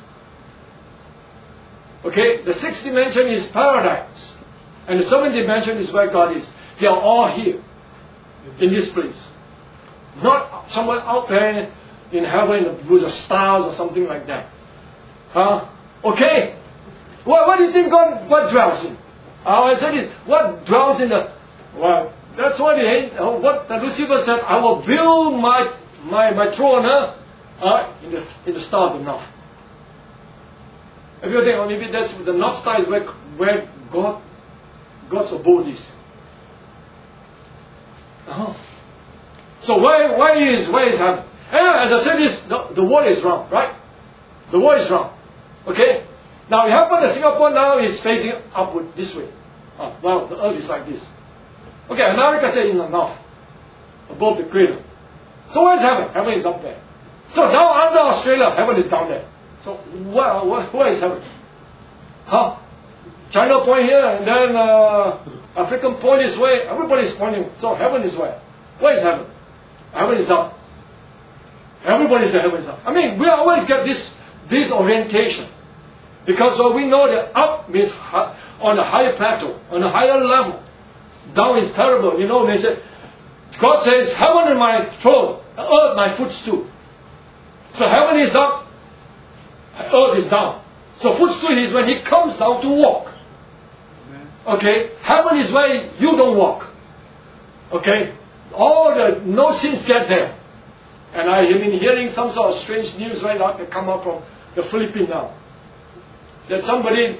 Okay, the 6th dimension is paradise. And the 7th dimension is where God is. They are all here. In this place. Not somewhere out there in heaven with the stars or something like that. Okay. What do you think God dwells in? I said this. What dwells in the... Well, that's what Lucifer said. I will build my throne in the star of the north. If you think, maybe that's the North Star is where God's abode is. So where is heaven? As I said this, the world is round, right? The world is round. Okay? Now it happened that Singapore now is facing upward this way. Well, the earth is like this. Okay, America said in the north, above the equator. So where is heaven? Heaven is up there. So now under Australia, heaven is down there. So where is heaven? China point here, and then African point this way. Everybody is pointing. So heaven is where? Where is heaven? Heaven is up. Everybody says heaven is up. I mean, we always get this orientation. Because we know that up means on a higher plateau, on a higher level. Down is terrible. You know, they say, God says, heaven is my throne, earth my footstool. So heaven is up, earth is down. So footstool is when he comes down to walk. Okay? Heaven is where you don't walk. Okay? No sins get there. And I have been hearing some sort of strange news right now that come up from the Philippines now. That somebody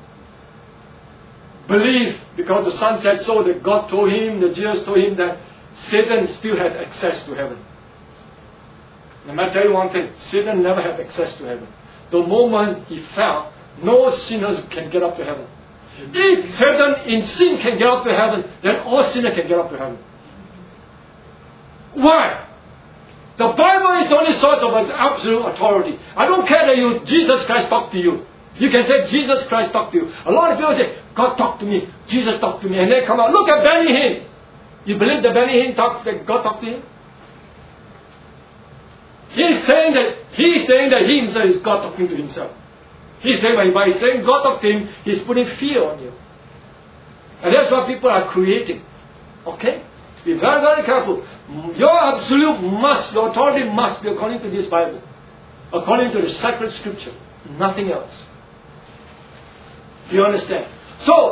believed, because the son said so, that God told him, the Jesus told him that Satan still had access to heaven. Let me tell you one thing, Satan never had access to heaven. The moment he fell, no sinners can get up to heaven. If Satan in sin can get up to heaven, then all sinners can get up to heaven. Why? The Bible is the only source of absolute authority. I don't care that Jesus Christ talked to you. You can say Jesus Christ talked to you. A lot of people say, God talked to me, Jesus talked to me, and they come out, look at Benny Hinn. You believe that Benny Hinn talks that God talked to him? He's saying that he himself is God talking to himself. He's saying by saying God talked to him, he's putting fear on you. And that's what people are creating. Okay? Be very, very careful. Your absolute your authority must be according to this Bible. According to the sacred scripture. Nothing else. Do you understand? So,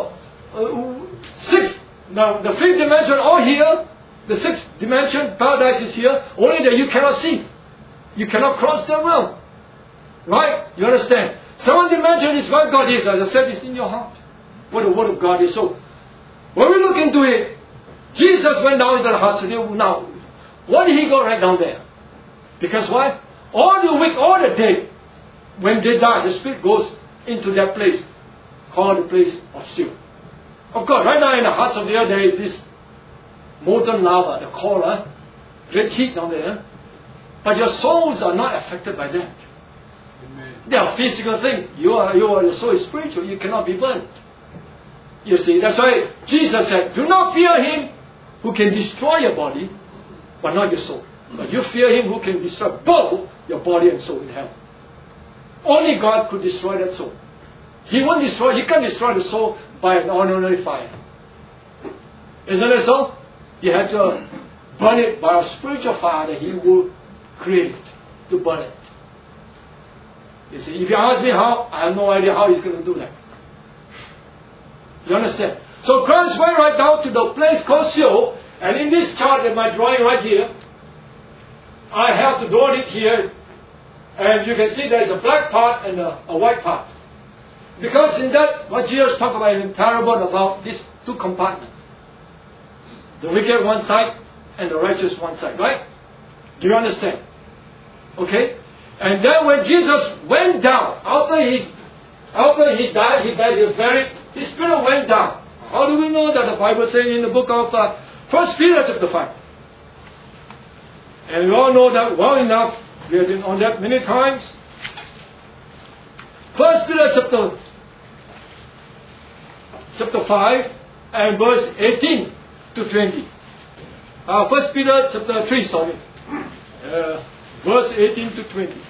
sixth, now the fifth dimension all here, the sixth dimension, paradise is here, only that you cannot see. You cannot cross the realm. Right? You understand? Seventh dimension is where God is. As I said, it's in your heart. What the Word of God is. So, when we look into it, Jesus went down into the hearts of the... Now, why did He go right down there? Because why? All the week, all the day, when they die, the Spirit goes into that place, called the place of Sheol. Of course, right now in the hearts of the earth, there is this molten lava, the core, red heat down there. But your souls are not affected by that. Amen. They are physical things. Your soul is spiritual. You cannot be burnt. You see, that's why Jesus said, do not fear him who can destroy your body, but not your soul. But you fear him who can destroy both your body and soul in hell. Only God could destroy that soul. He can't destroy the soul by an ordinary fire. Isn't it so? You have to burn it by a spiritual fire that he will create to burn it. You see, if you ask me how, I have no idea how he's going to do that. You understand? So Christ went right down to the place called Sheol, and in this chart in my drawing right here, I have to draw it here, and you can see there is a black part and a white part. Because in that, what Jesus talked about in parable about these two compartments. The wicked one side and the righteous one side, right? Do you understand? Okay? And then when Jesus went down, after he died, he was buried, his spirit went down. How do we know that? The Bible says in the book of 1 Peter chapter 5. And we all know that well enough. We have been on that many times. 1 Peter chapter 5 and verse 18 to 20. 1 Peter chapter 3, verse 18 to 20.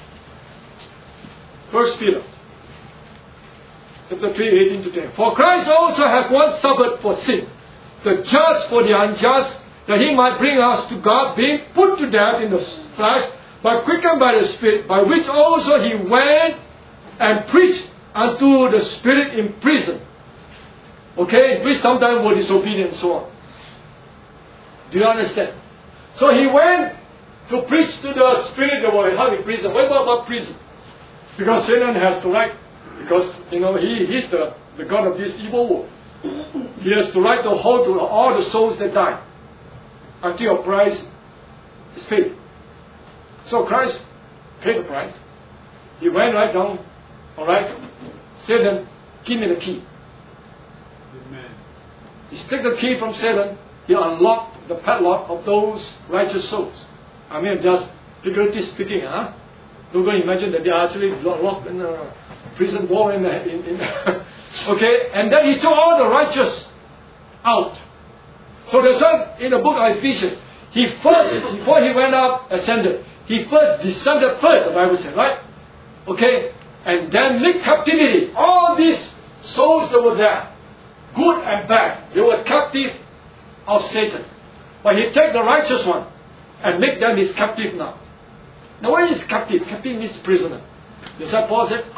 1 Peter chapter 3, 18 to 20. For Christ also hath once suffered for sin, the just for the unjust, that he might bring us to God, being put to death in the flesh, but quickened by the Spirit, by which also he went and preached unto the spirit in prison. Okay? Which sometimes were disobedient and so on. Do you understand? So he went to preach to the spirit that were held in prison. What about prison? Because Satan has the right. Because, he's the God of this evil world. He has the right to hold to all the souls that die until your price is paid. So Christ paid the price. He went right down. Alright? Satan, give me the key. Amen. He took the key from Satan. He unlocked the padlock of those righteous souls. I mean, just figuratively speaking, huh? Don't go imagine that they are actually locked in a prison wall in okay? And then he took all the righteous out. So there's one in the book of Ephesians. He first, before he went up, ascended, he first descended first, the Bible said, right? Okay? And then led captivity. All these souls that were there, good and bad, they were captive of Satan. But he took the righteous one and make them his captive now. Now what is captive? Captive means prisoner. That's why Paul said,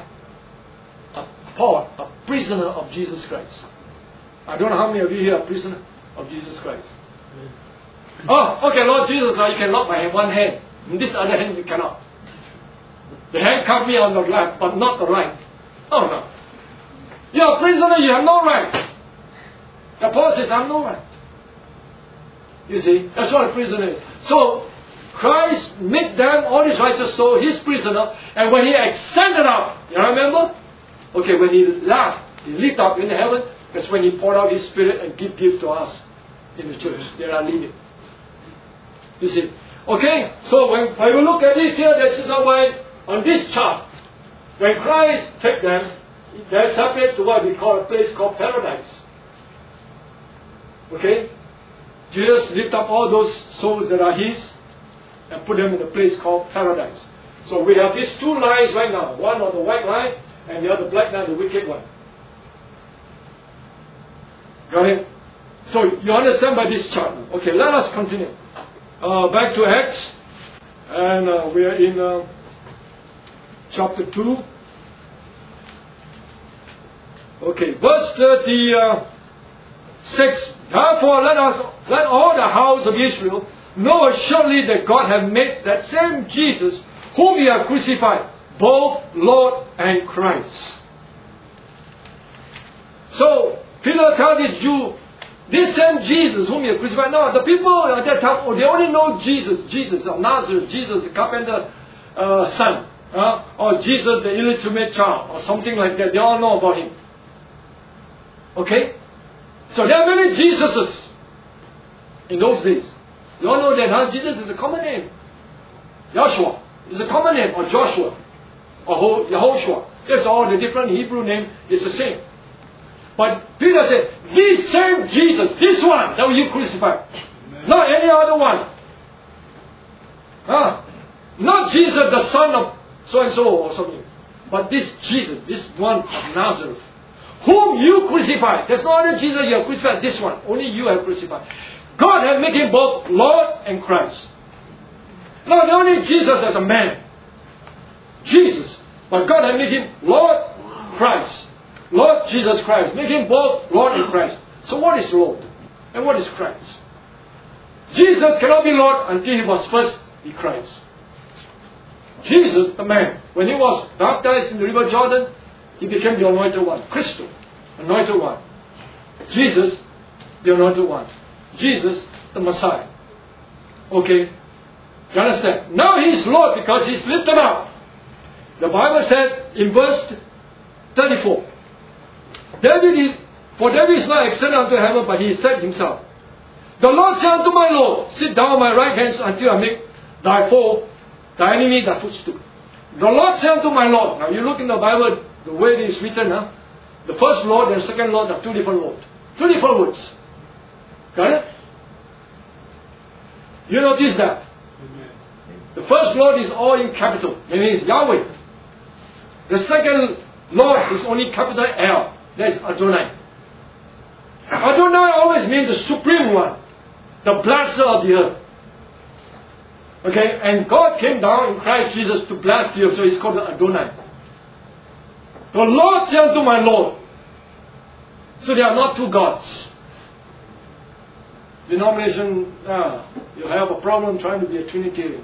Paul, a prisoner of Jesus Christ. I don't know how many of you here are prisoner of Jesus Christ. Oh, okay, Lord Jesus, you can lock my one hand. In this other hand you cannot. The hand cuffed me on the left, but not the right. Oh no. You're a prisoner, you have no right. The Paul says, I have no right. You see, that's what a prisoner is. So, Christ made them, all his righteous soul, his prisoner, and when he ascended up, you remember? Okay, when he laughed, he lit up in heaven, that's when he poured out his spirit and give gift to us in the church. They are living. You see? Okay, so when we look at this here, this is why on this chart, when Christ took them, they're separate to what we call a place called paradise. Okay? Jesus lifted up all those souls that are his and put them in a place called paradise. So we have these two lines right now. One on the white line and the other black line, the wicked one. Got it? So you understand by this chart. Okay, let us continue. Back to Acts. And we are in chapter 2. Okay, verse 30. 6. Therefore let all the house of Israel know assuredly that God hath made that same Jesus whom ye have crucified, both Lord and Christ. So, Peter tells this Jew, this same Jesus whom you crucified. No, the people at that time, they only know Jesus of Nazareth, Jesus the carpenter's son, or Jesus the illegitimate child, or something like that. They all know about him. Okay? So there are many Jesuses in those days. You all know that Jesus is a common name. Joshua is a common name, or Joshua, or Yehoshua. That's all the different Hebrew name is the same. But Peter said, this same Jesus, this one that you crucified, not any other one. Not Jesus the son of so-and-so or something. But this Jesus, this one of Nazareth, whom you crucified. There's no other Jesus you have crucified, this one. Only you have crucified. God has made him both Lord and Christ. Not only Jesus as a man. Jesus. But God has made him Lord Christ. Lord Jesus Christ. Make him both Lord and Christ. So what is Lord? And what is Christ? Jesus cannot be Lord until he was first be Christ. Jesus, the man, when he was baptized in the river Jordan, he became the anointed one. Christo, anointed one. Jesus, the anointed one. Jesus, the Messiah. Okay? You understand? Now he is Lord because he's lifted up. The Bible said in verse 34, for David is not ascended unto heaven, but he said himself, the Lord said unto my Lord, sit down on my right hand until I make thy foe, thy enemy, thy footstool. The Lord said unto my Lord. Now you look in the Bible, the way it is written, the first Lord and second Lord are two different words. Two different words. Got it? You notice that? Amen. The first Lord is all in capital. It means Yahweh. The second Lord is only capital L. That's Adonai. Adonai always means the supreme one. The blesser of the earth. Okay? And God came down in Christ Jesus to bless the earth. So he's called Adonai. The Lord said unto my Lord. So they are not two gods. Denomination, you have a problem trying to be a Trinitarian.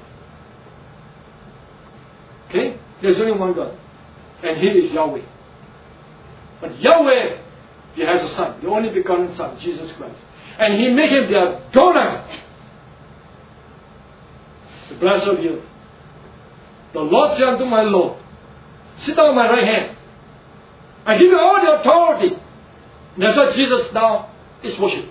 Okay? There's only one God. And He is Yahweh. But Yahweh, He has a Son, the only begotten Son, Jesus Christ. And He made Him the Adonai, the blessed of you. The Lord said unto my Lord, sit down on my right hand. I give you all the authority. And that's what Jesus now is worship.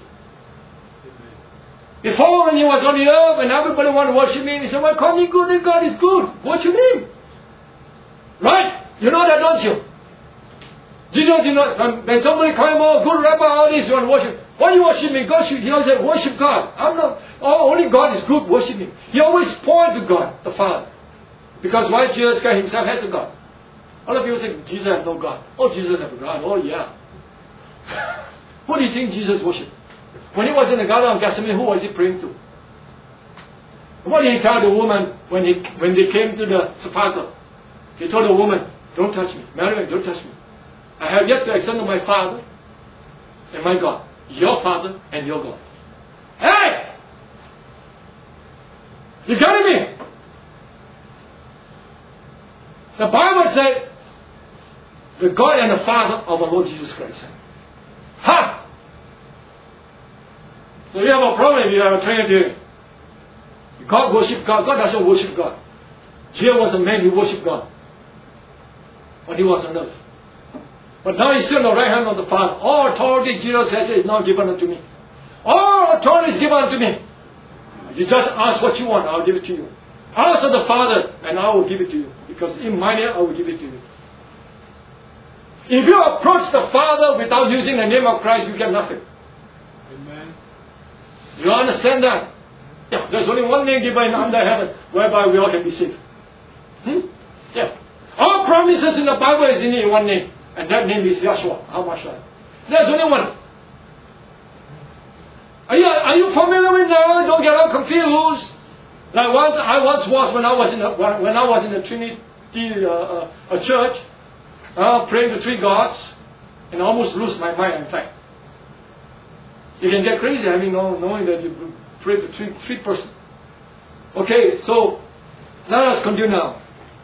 Before, when He was on the earth and everybody wanted to worship Him, He said, well, call me good and God is good. Worship Him. Right? You know that, don't you? Jesus, you know, when somebody call him, oh, good rabbi, all this, you want to worship. Why you worship me? God should, he always said, worship God. I'm not, only God is good, worship Him. He always pointed to God, the Father. Because why Jesus Christ Himself has a God? A lot of people say, Jesus has no God. Oh, Jesus has a God. Oh, yeah. Who do you think Jesus worshipped? When He was in the Garden of Gethsemane, who was He praying to? What did He tell the woman when they came to the sepulchre? He told the woman, don't touch me. Mary, don't touch me. I have yet to ascend to my Father and my God. Your Father and your God. Hey! You got me? The Bible said, the God and the Father of our Lord Jesus Christ. Ha! So you have a problem if you have a Trinity. God worship God. God doesn't worship God. Jesus was a man who worshipped God when He was on earth. But now He's still on the right hand of the Father. All authority, Jesus has said, is now given unto me. All authority is given unto me. You just ask what you want, I'll give it to you. Ask of the Father, and I will give it to you. Because in my name, I will give it to you. If you approach the Father without using the name of Christ, you get nothing. Amen. You understand that? Yeah, there's only one name given under heaven whereby we all can be saved. Yeah. All promises in the Bible is in one name. And that name is Yeshua. HaMashiach. There's only one. Are you familiar with that? Don't get all confused. Like I once was when I was in the Trinity church, praying to three gods, and I almost lose my mind. In fact, You can get crazy having knowing that you pray to three persons. Okay, so let us continue now.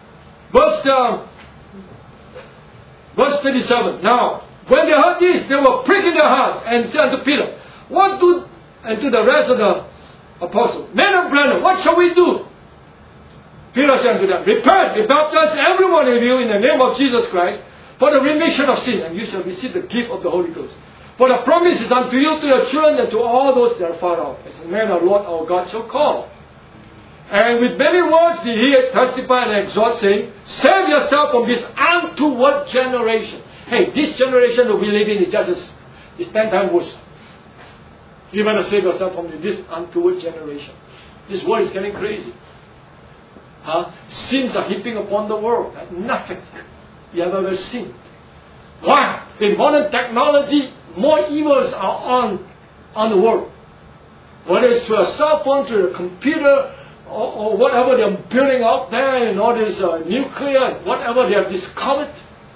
Verse 27. Now, when they heard this, they were pricked in their hearts and said unto Peter, and to the rest of the apostles, Men of brethren, what shall we do? Peter said unto them, Repent, be baptized every one of you in the name of Jesus Christ for the remission of sin, and you shall receive the gift of the Holy Ghost. For the promise is unto you, to your children, and to all those that are far off, as the name of the Lord our God shall call. And with many words did he testify and exhort, saying, Save yourself from this untoward generation. Hey, this generation that we live in is 10 times worse. You better save yourself from this untoward generation. This world is getting crazy. Sins are heaping upon the world like nothing you have ever seen. Why? In modern technology, more evils are on the world. Whether it's to a cell phone, to a computer, or whatever they're building out there, and all this nuclear, whatever they have discovered.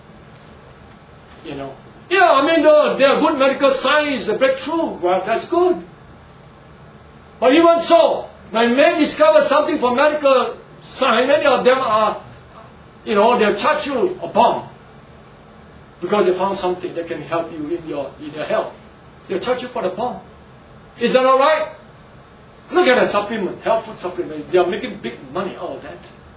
There are good medical science, the breakthrough. Well, that's good. But even so, when men discover something for medical science, many of them are, they'll charge you a bomb because they found something that can help you in your health. They'll charge you for the bomb. Is that all right? Look at the supplement, health food supplements. They are making big money out of that.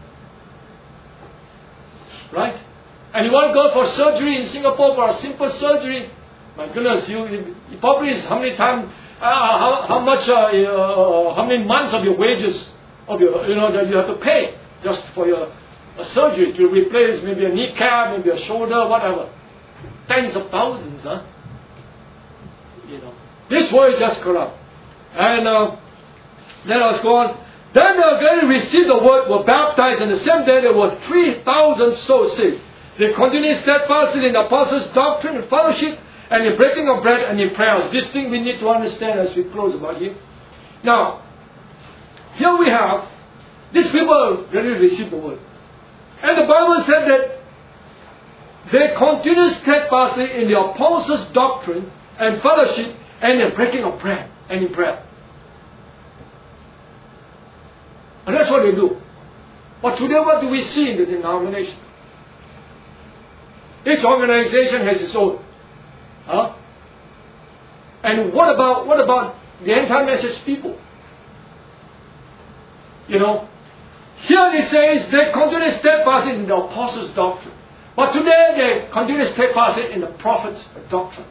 Right? And you want to go for surgery in Singapore for a simple surgery? My goodness, you probably is how many times, how many months of your wages that you have to pay just for your surgery to replace maybe a kneecap, maybe a shoulder, whatever. Tens of thousands, This world is just corrupt. And let us go on. Then they again received the word, were baptized, and the same day there were 3,000 souls saved. They continued steadfastly in the apostles' doctrine and fellowship, and in breaking of bread and in prayers. This thing we need to understand as we close about here. Now, here we have, these people really received the word. And the Bible said that they continued steadfastly in the apostles' doctrine and fellowship, and in breaking of bread and in prayer. And that's what they do. But today, what do we see in the denomination? Each organization has its own. And what about the anti-message people? Here it says they continue steadfast in the apostles' doctrine. But today they continue steadfast in the prophet's doctrine.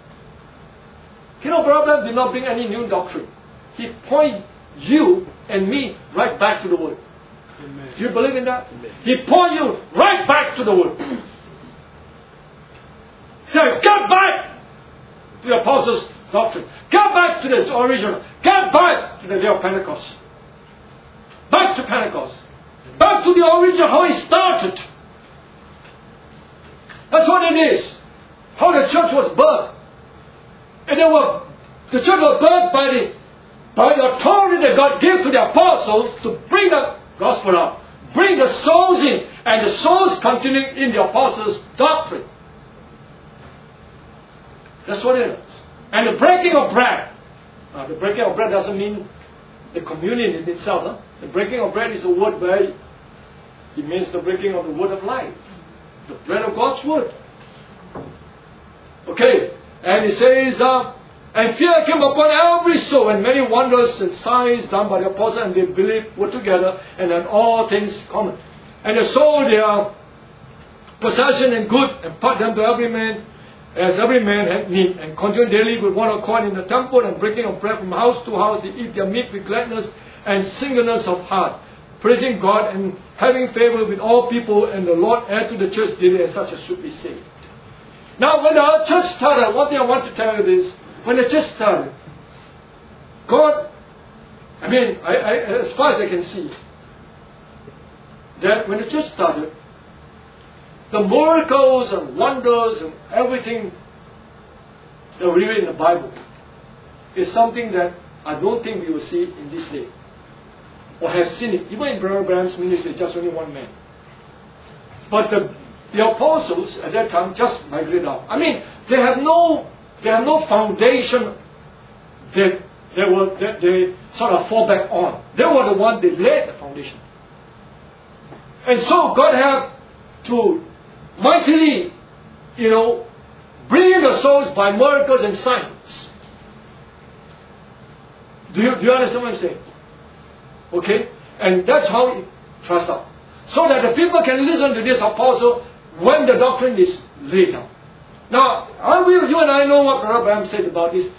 Brother did not bring any new doctrine. He pointed you and me right back to the Word. Amen. Do you believe in that? Amen. He pointed you right back to the Word. He said, get back to the apostles' doctrine. Get back to the original. Get back to the day of Pentecost. Back to Pentecost. Back to the original, how it started. That's what it is. How the church was birthed. And the church was birthed by the authority that God gave to the apostles to bring the gospel out. Bring the souls in. And the souls continue in the apostles' doctrine. That's what it is. And the breaking of bread. The breaking of bread doesn't mean the communion in itself. The breaking of bread is a word where it means the breaking of the word of life. The bread of God's word. Okay. And it says, and fear came upon every soul, and many wonders and signs done by the apostles, and they believed were together, and had all things common. And they sold their possession and good, and part them to every man, as every man had need, and continued daily with one accord in the temple, and breaking of bread from house to house, they eat their meat with gladness and singleness of heart, praising God and having favor with all people, and the Lord added to the church daily as such as should be saved. Now, when the church started, one thing I want to tell you is, when the church started, God, as far as I can see, that when the church started, the miracles and wonders and everything that we read in the Bible is something that I don't think we will see in this day. Or have seen it. Even in Brother Branham's ministry, just only one man. But the apostles at that time just migrated out. They have no foundation they sort of fall back on. They were the one that laid the foundation. And so God had to mightily, bring in the souls by miracles and signs. Do you understand what I'm saying? Okay? And that's how it thrust out. So that the people can listen to this apostle when the doctrine is laid down. Now, you and I know what Brother Branham said about this.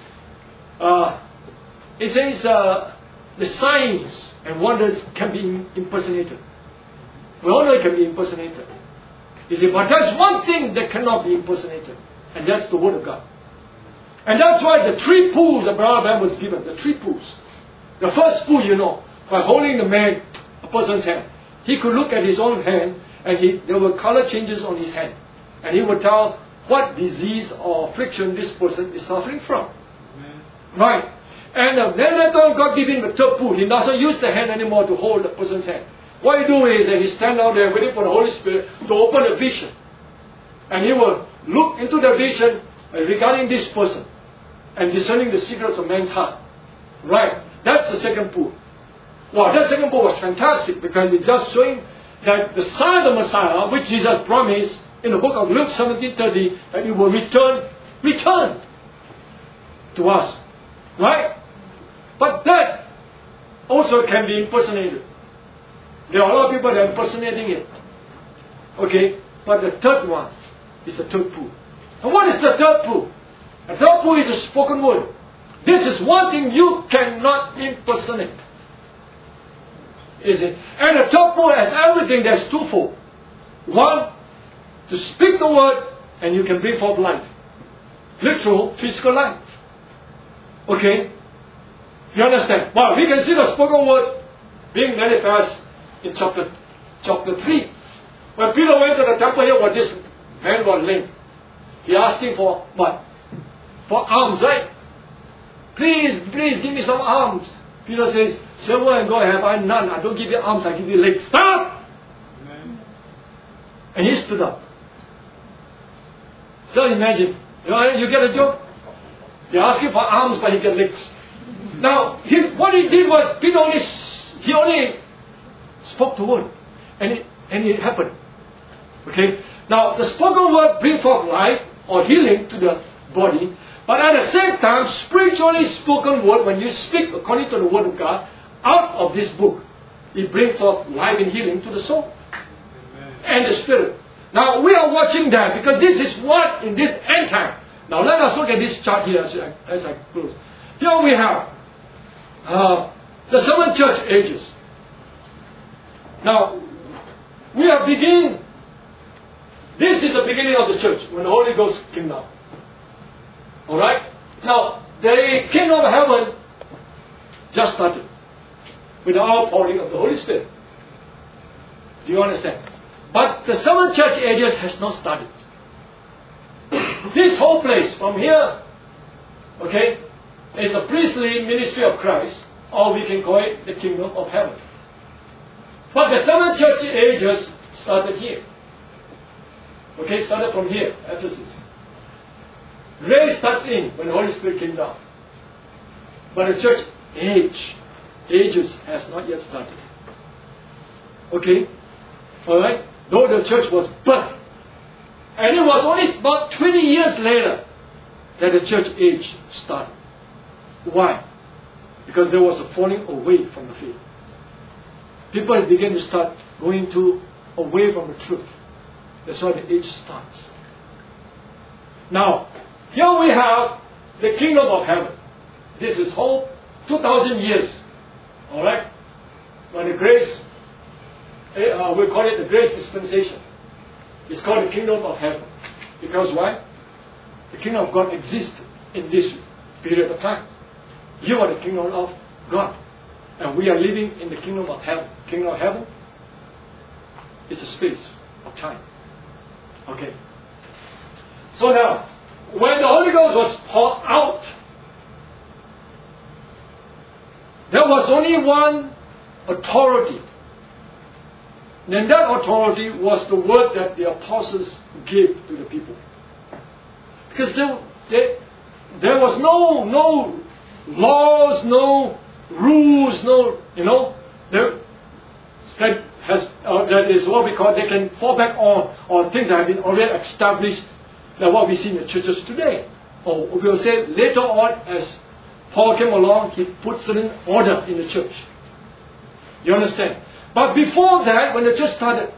He says the signs and wonders can be impersonated. We all know it can be impersonated. He said, but there's one thing that cannot be impersonated, and that's the Word of God. And that's why the 3 pools that Brother Branham was given, the 3 pools. The first pool, by holding a person's hand. He could look at his own hand, and there were color changes on his hand. And he would tell what disease or affliction this person is suffering from. Amen. Right. And then later on, God gave him the 3rd pool. He doesn't use the hand anymore to hold the person's hand. What he do is that he stand out there waiting for the Holy Spirit to open a vision. And he will look into the vision regarding this person and discerning the secrets of man's heart. Right. That's the 2nd pool. Wow, that 2nd pool was fantastic because it's just showing that the sign of the Messiah, which Jesus promised in the book of Luke 17:30, that he will return to us. Right? But that also can be impersonated. There are a lot of people that are impersonating it. Okay? But the 3rd one is the 3rd pool. And what is the 3rd pool? The 3rd pool is a spoken word. This is one thing you cannot impersonate. Is it? And the 3rd pool has everything that's twofold. One, to speak the word and you can bring forth life. Literal, physical life. Okay? You understand? Well, we can see the spoken word being manifest in chapter 3. When Peter went to the temple, here was this man was lame. He asking for what? For alms, right? Please give me some alms. Peter says, silver and gold have I none. I don't give you arms, I give you legs. Stop! Amen. And he stood up. So imagine, you get a joke? You're asking for arms, but he gets legs. Now, what he did was, Peter only spoke the word. And it happened. Okay? Now, the spoken word brings forth life or healing to the body. But at the same time, spiritually spoken word, when you speak according to the word of God, out of this book, it brings forth life and healing to the soul. Amen. And the spirit. Now, we are watching that because this is what in this end time. Now, let us look at this chart here as I close. Here we have the 7 church ages. Now, we are beginning. This is the beginning of the church when the Holy Ghost came down. Alright? Now, the kingdom of heaven just started with the outpouring of the Holy Spirit. Do you understand? But the 7 church ages has not started. This whole place from here, okay, is the priestly ministry of Christ, or we can call it the kingdom of heaven. But the 7 church ages started here. Okay, started from here, Ephesus. Grace starts in when the Holy Spirit came down. But the church ages has not yet started. Okay? Alright? Though the church was birthed. And it was only about 20 years later that the church age started. Why? Because there was a falling away from the faith. People began to start going away from the truth. That's why the age starts. Now, here we have the kingdom of heaven. This is whole 2,000 years. Alright? When the grace, we call it the grace dispensation. It's called the kingdom of heaven. Because why? The kingdom of God exists in this period of time. You are the kingdom of God. And we are living in the kingdom of heaven. Kingdom of heaven is a space of time. Okay. So now, when the Holy Ghost was poured out, there was only one authority. And that authority was the word that the apostles gave to the people. Because there was no laws, no rules, no, that is what we call, they can fall back on things that have been already established, like what we see in the churches today. Or we'll say later on, as Paul came along, he put certain order in the church. You understand? But before that, when the church started,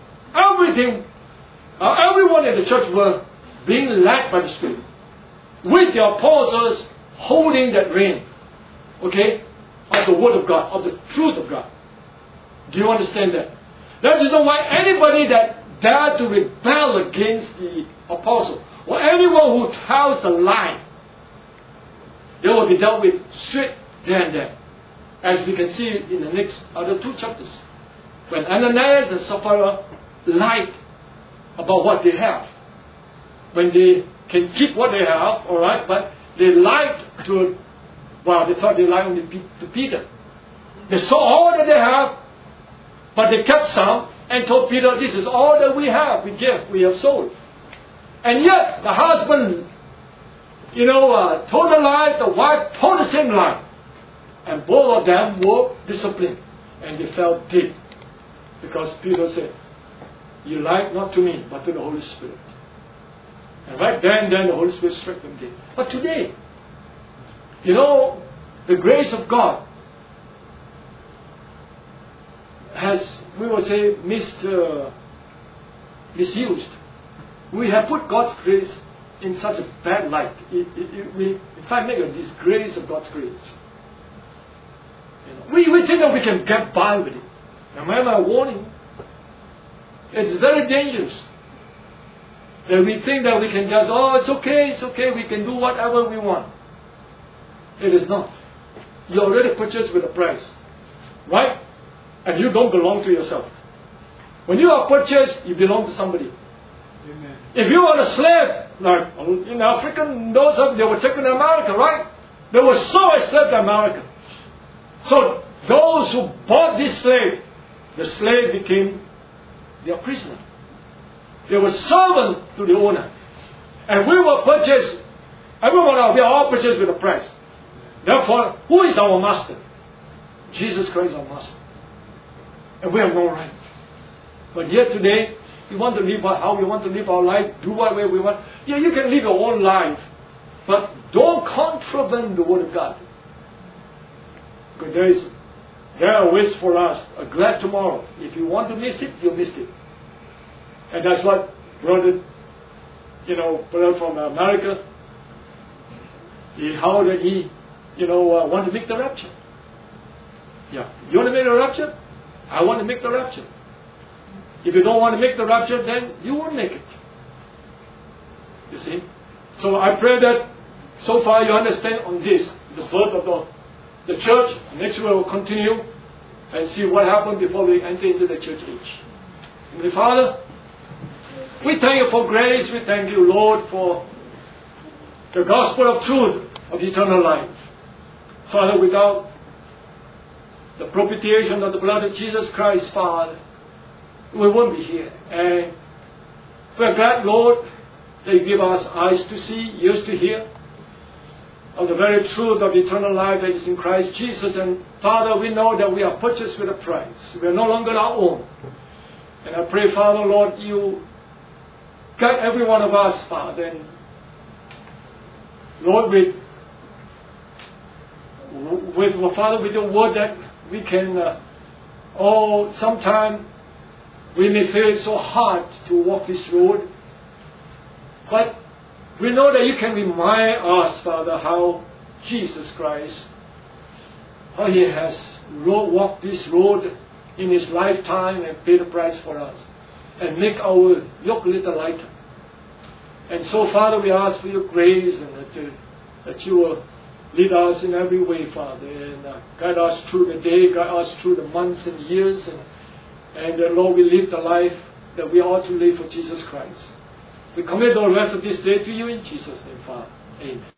everyone in the church were being led by the Spirit, with the apostles holding that rein, okay, of the Word of God, of the truth of God. Do you understand that? That's the reason why anybody that dared to rebel against the apostle, or anyone who tells a lie, they will be dealt with straight there and there. As we can see in the next other 2 chapters. When Ananias and Sapphira lied about what they have. When they can keep what they have, alright, but they lied they thought they lied only to Peter. They saw all that they have, but they kept some and told Peter, this is all that we have, we have sold. And yet, the husband, told a lie, the wife told the same lie. And both of them were disciplined. And they fell dead. Because Peter said, you lied not to me, but to the Holy Spirit. And right then the Holy Spirit struck them dead. But today, the grace of God has, we will say, misused. We have put God's grace in such a bad light. We, in fact, make a disgrace of God's grace. We think that we can get by with it. Am I warning? It's very dangerous. That we think that we can just, it's okay, we can do whatever we want. It is not. You already purchased with a price. Right? And you don't belong to yourself. When you are purchased, you belong to somebody. Amen. If you are a slave, like in African, they were taken to America, right? They were so enslaved to America. So those who bought this slave, the slave became their prisoner. They were servant to the owner. And we were purchased, we are all purchased with a price. Therefore, who is our master? Jesus Christ is our master. And we have no right. But yet today, we want to live how we want to live our life, do whatever we want. Yeah, you can live your own life, but don't contravene the Word of God. Because there awaits for us a glad tomorrow. If you want to miss it, you'll miss it. And that's what brother from America, how did he, want to make the rapture? Yeah. You want to make the rapture? I want to make the rapture. If you don't want to make the rapture, then you won't make it. You see? So I pray that so far you understand on this, the birth of the church. Next week we'll continue and see what happened before we enter into the church age. Heavenly Father, we thank you for grace. We thank you, Lord, for the gospel of truth of eternal life. Father, without the propitiation of the blood of Jesus Christ, Father, we won't be here. And we're glad, Lord, that you give us eyes to see, ears to hear of the very truth of eternal life that is in Christ Jesus. And Father, we know that we are purchased with a price. We are no longer our own. And I pray, Father, Lord, you guide every one of us, Father. And Lord, with your word that we can, sometime we may feel it so hard to walk this road. But we know that you can remind us, Father, how Jesus Christ, how He has walked this road in His lifetime and paid the price for us and make our yoke a little lighter. And so, Father, we ask for your grace and that you will lead us in every way, Father, and guide us through the day, guide us through the months and years, and Lord, we live the life that we ought to live for Jesus Christ. We commit the rest of this day to you in Jesus' name, Father. Amen.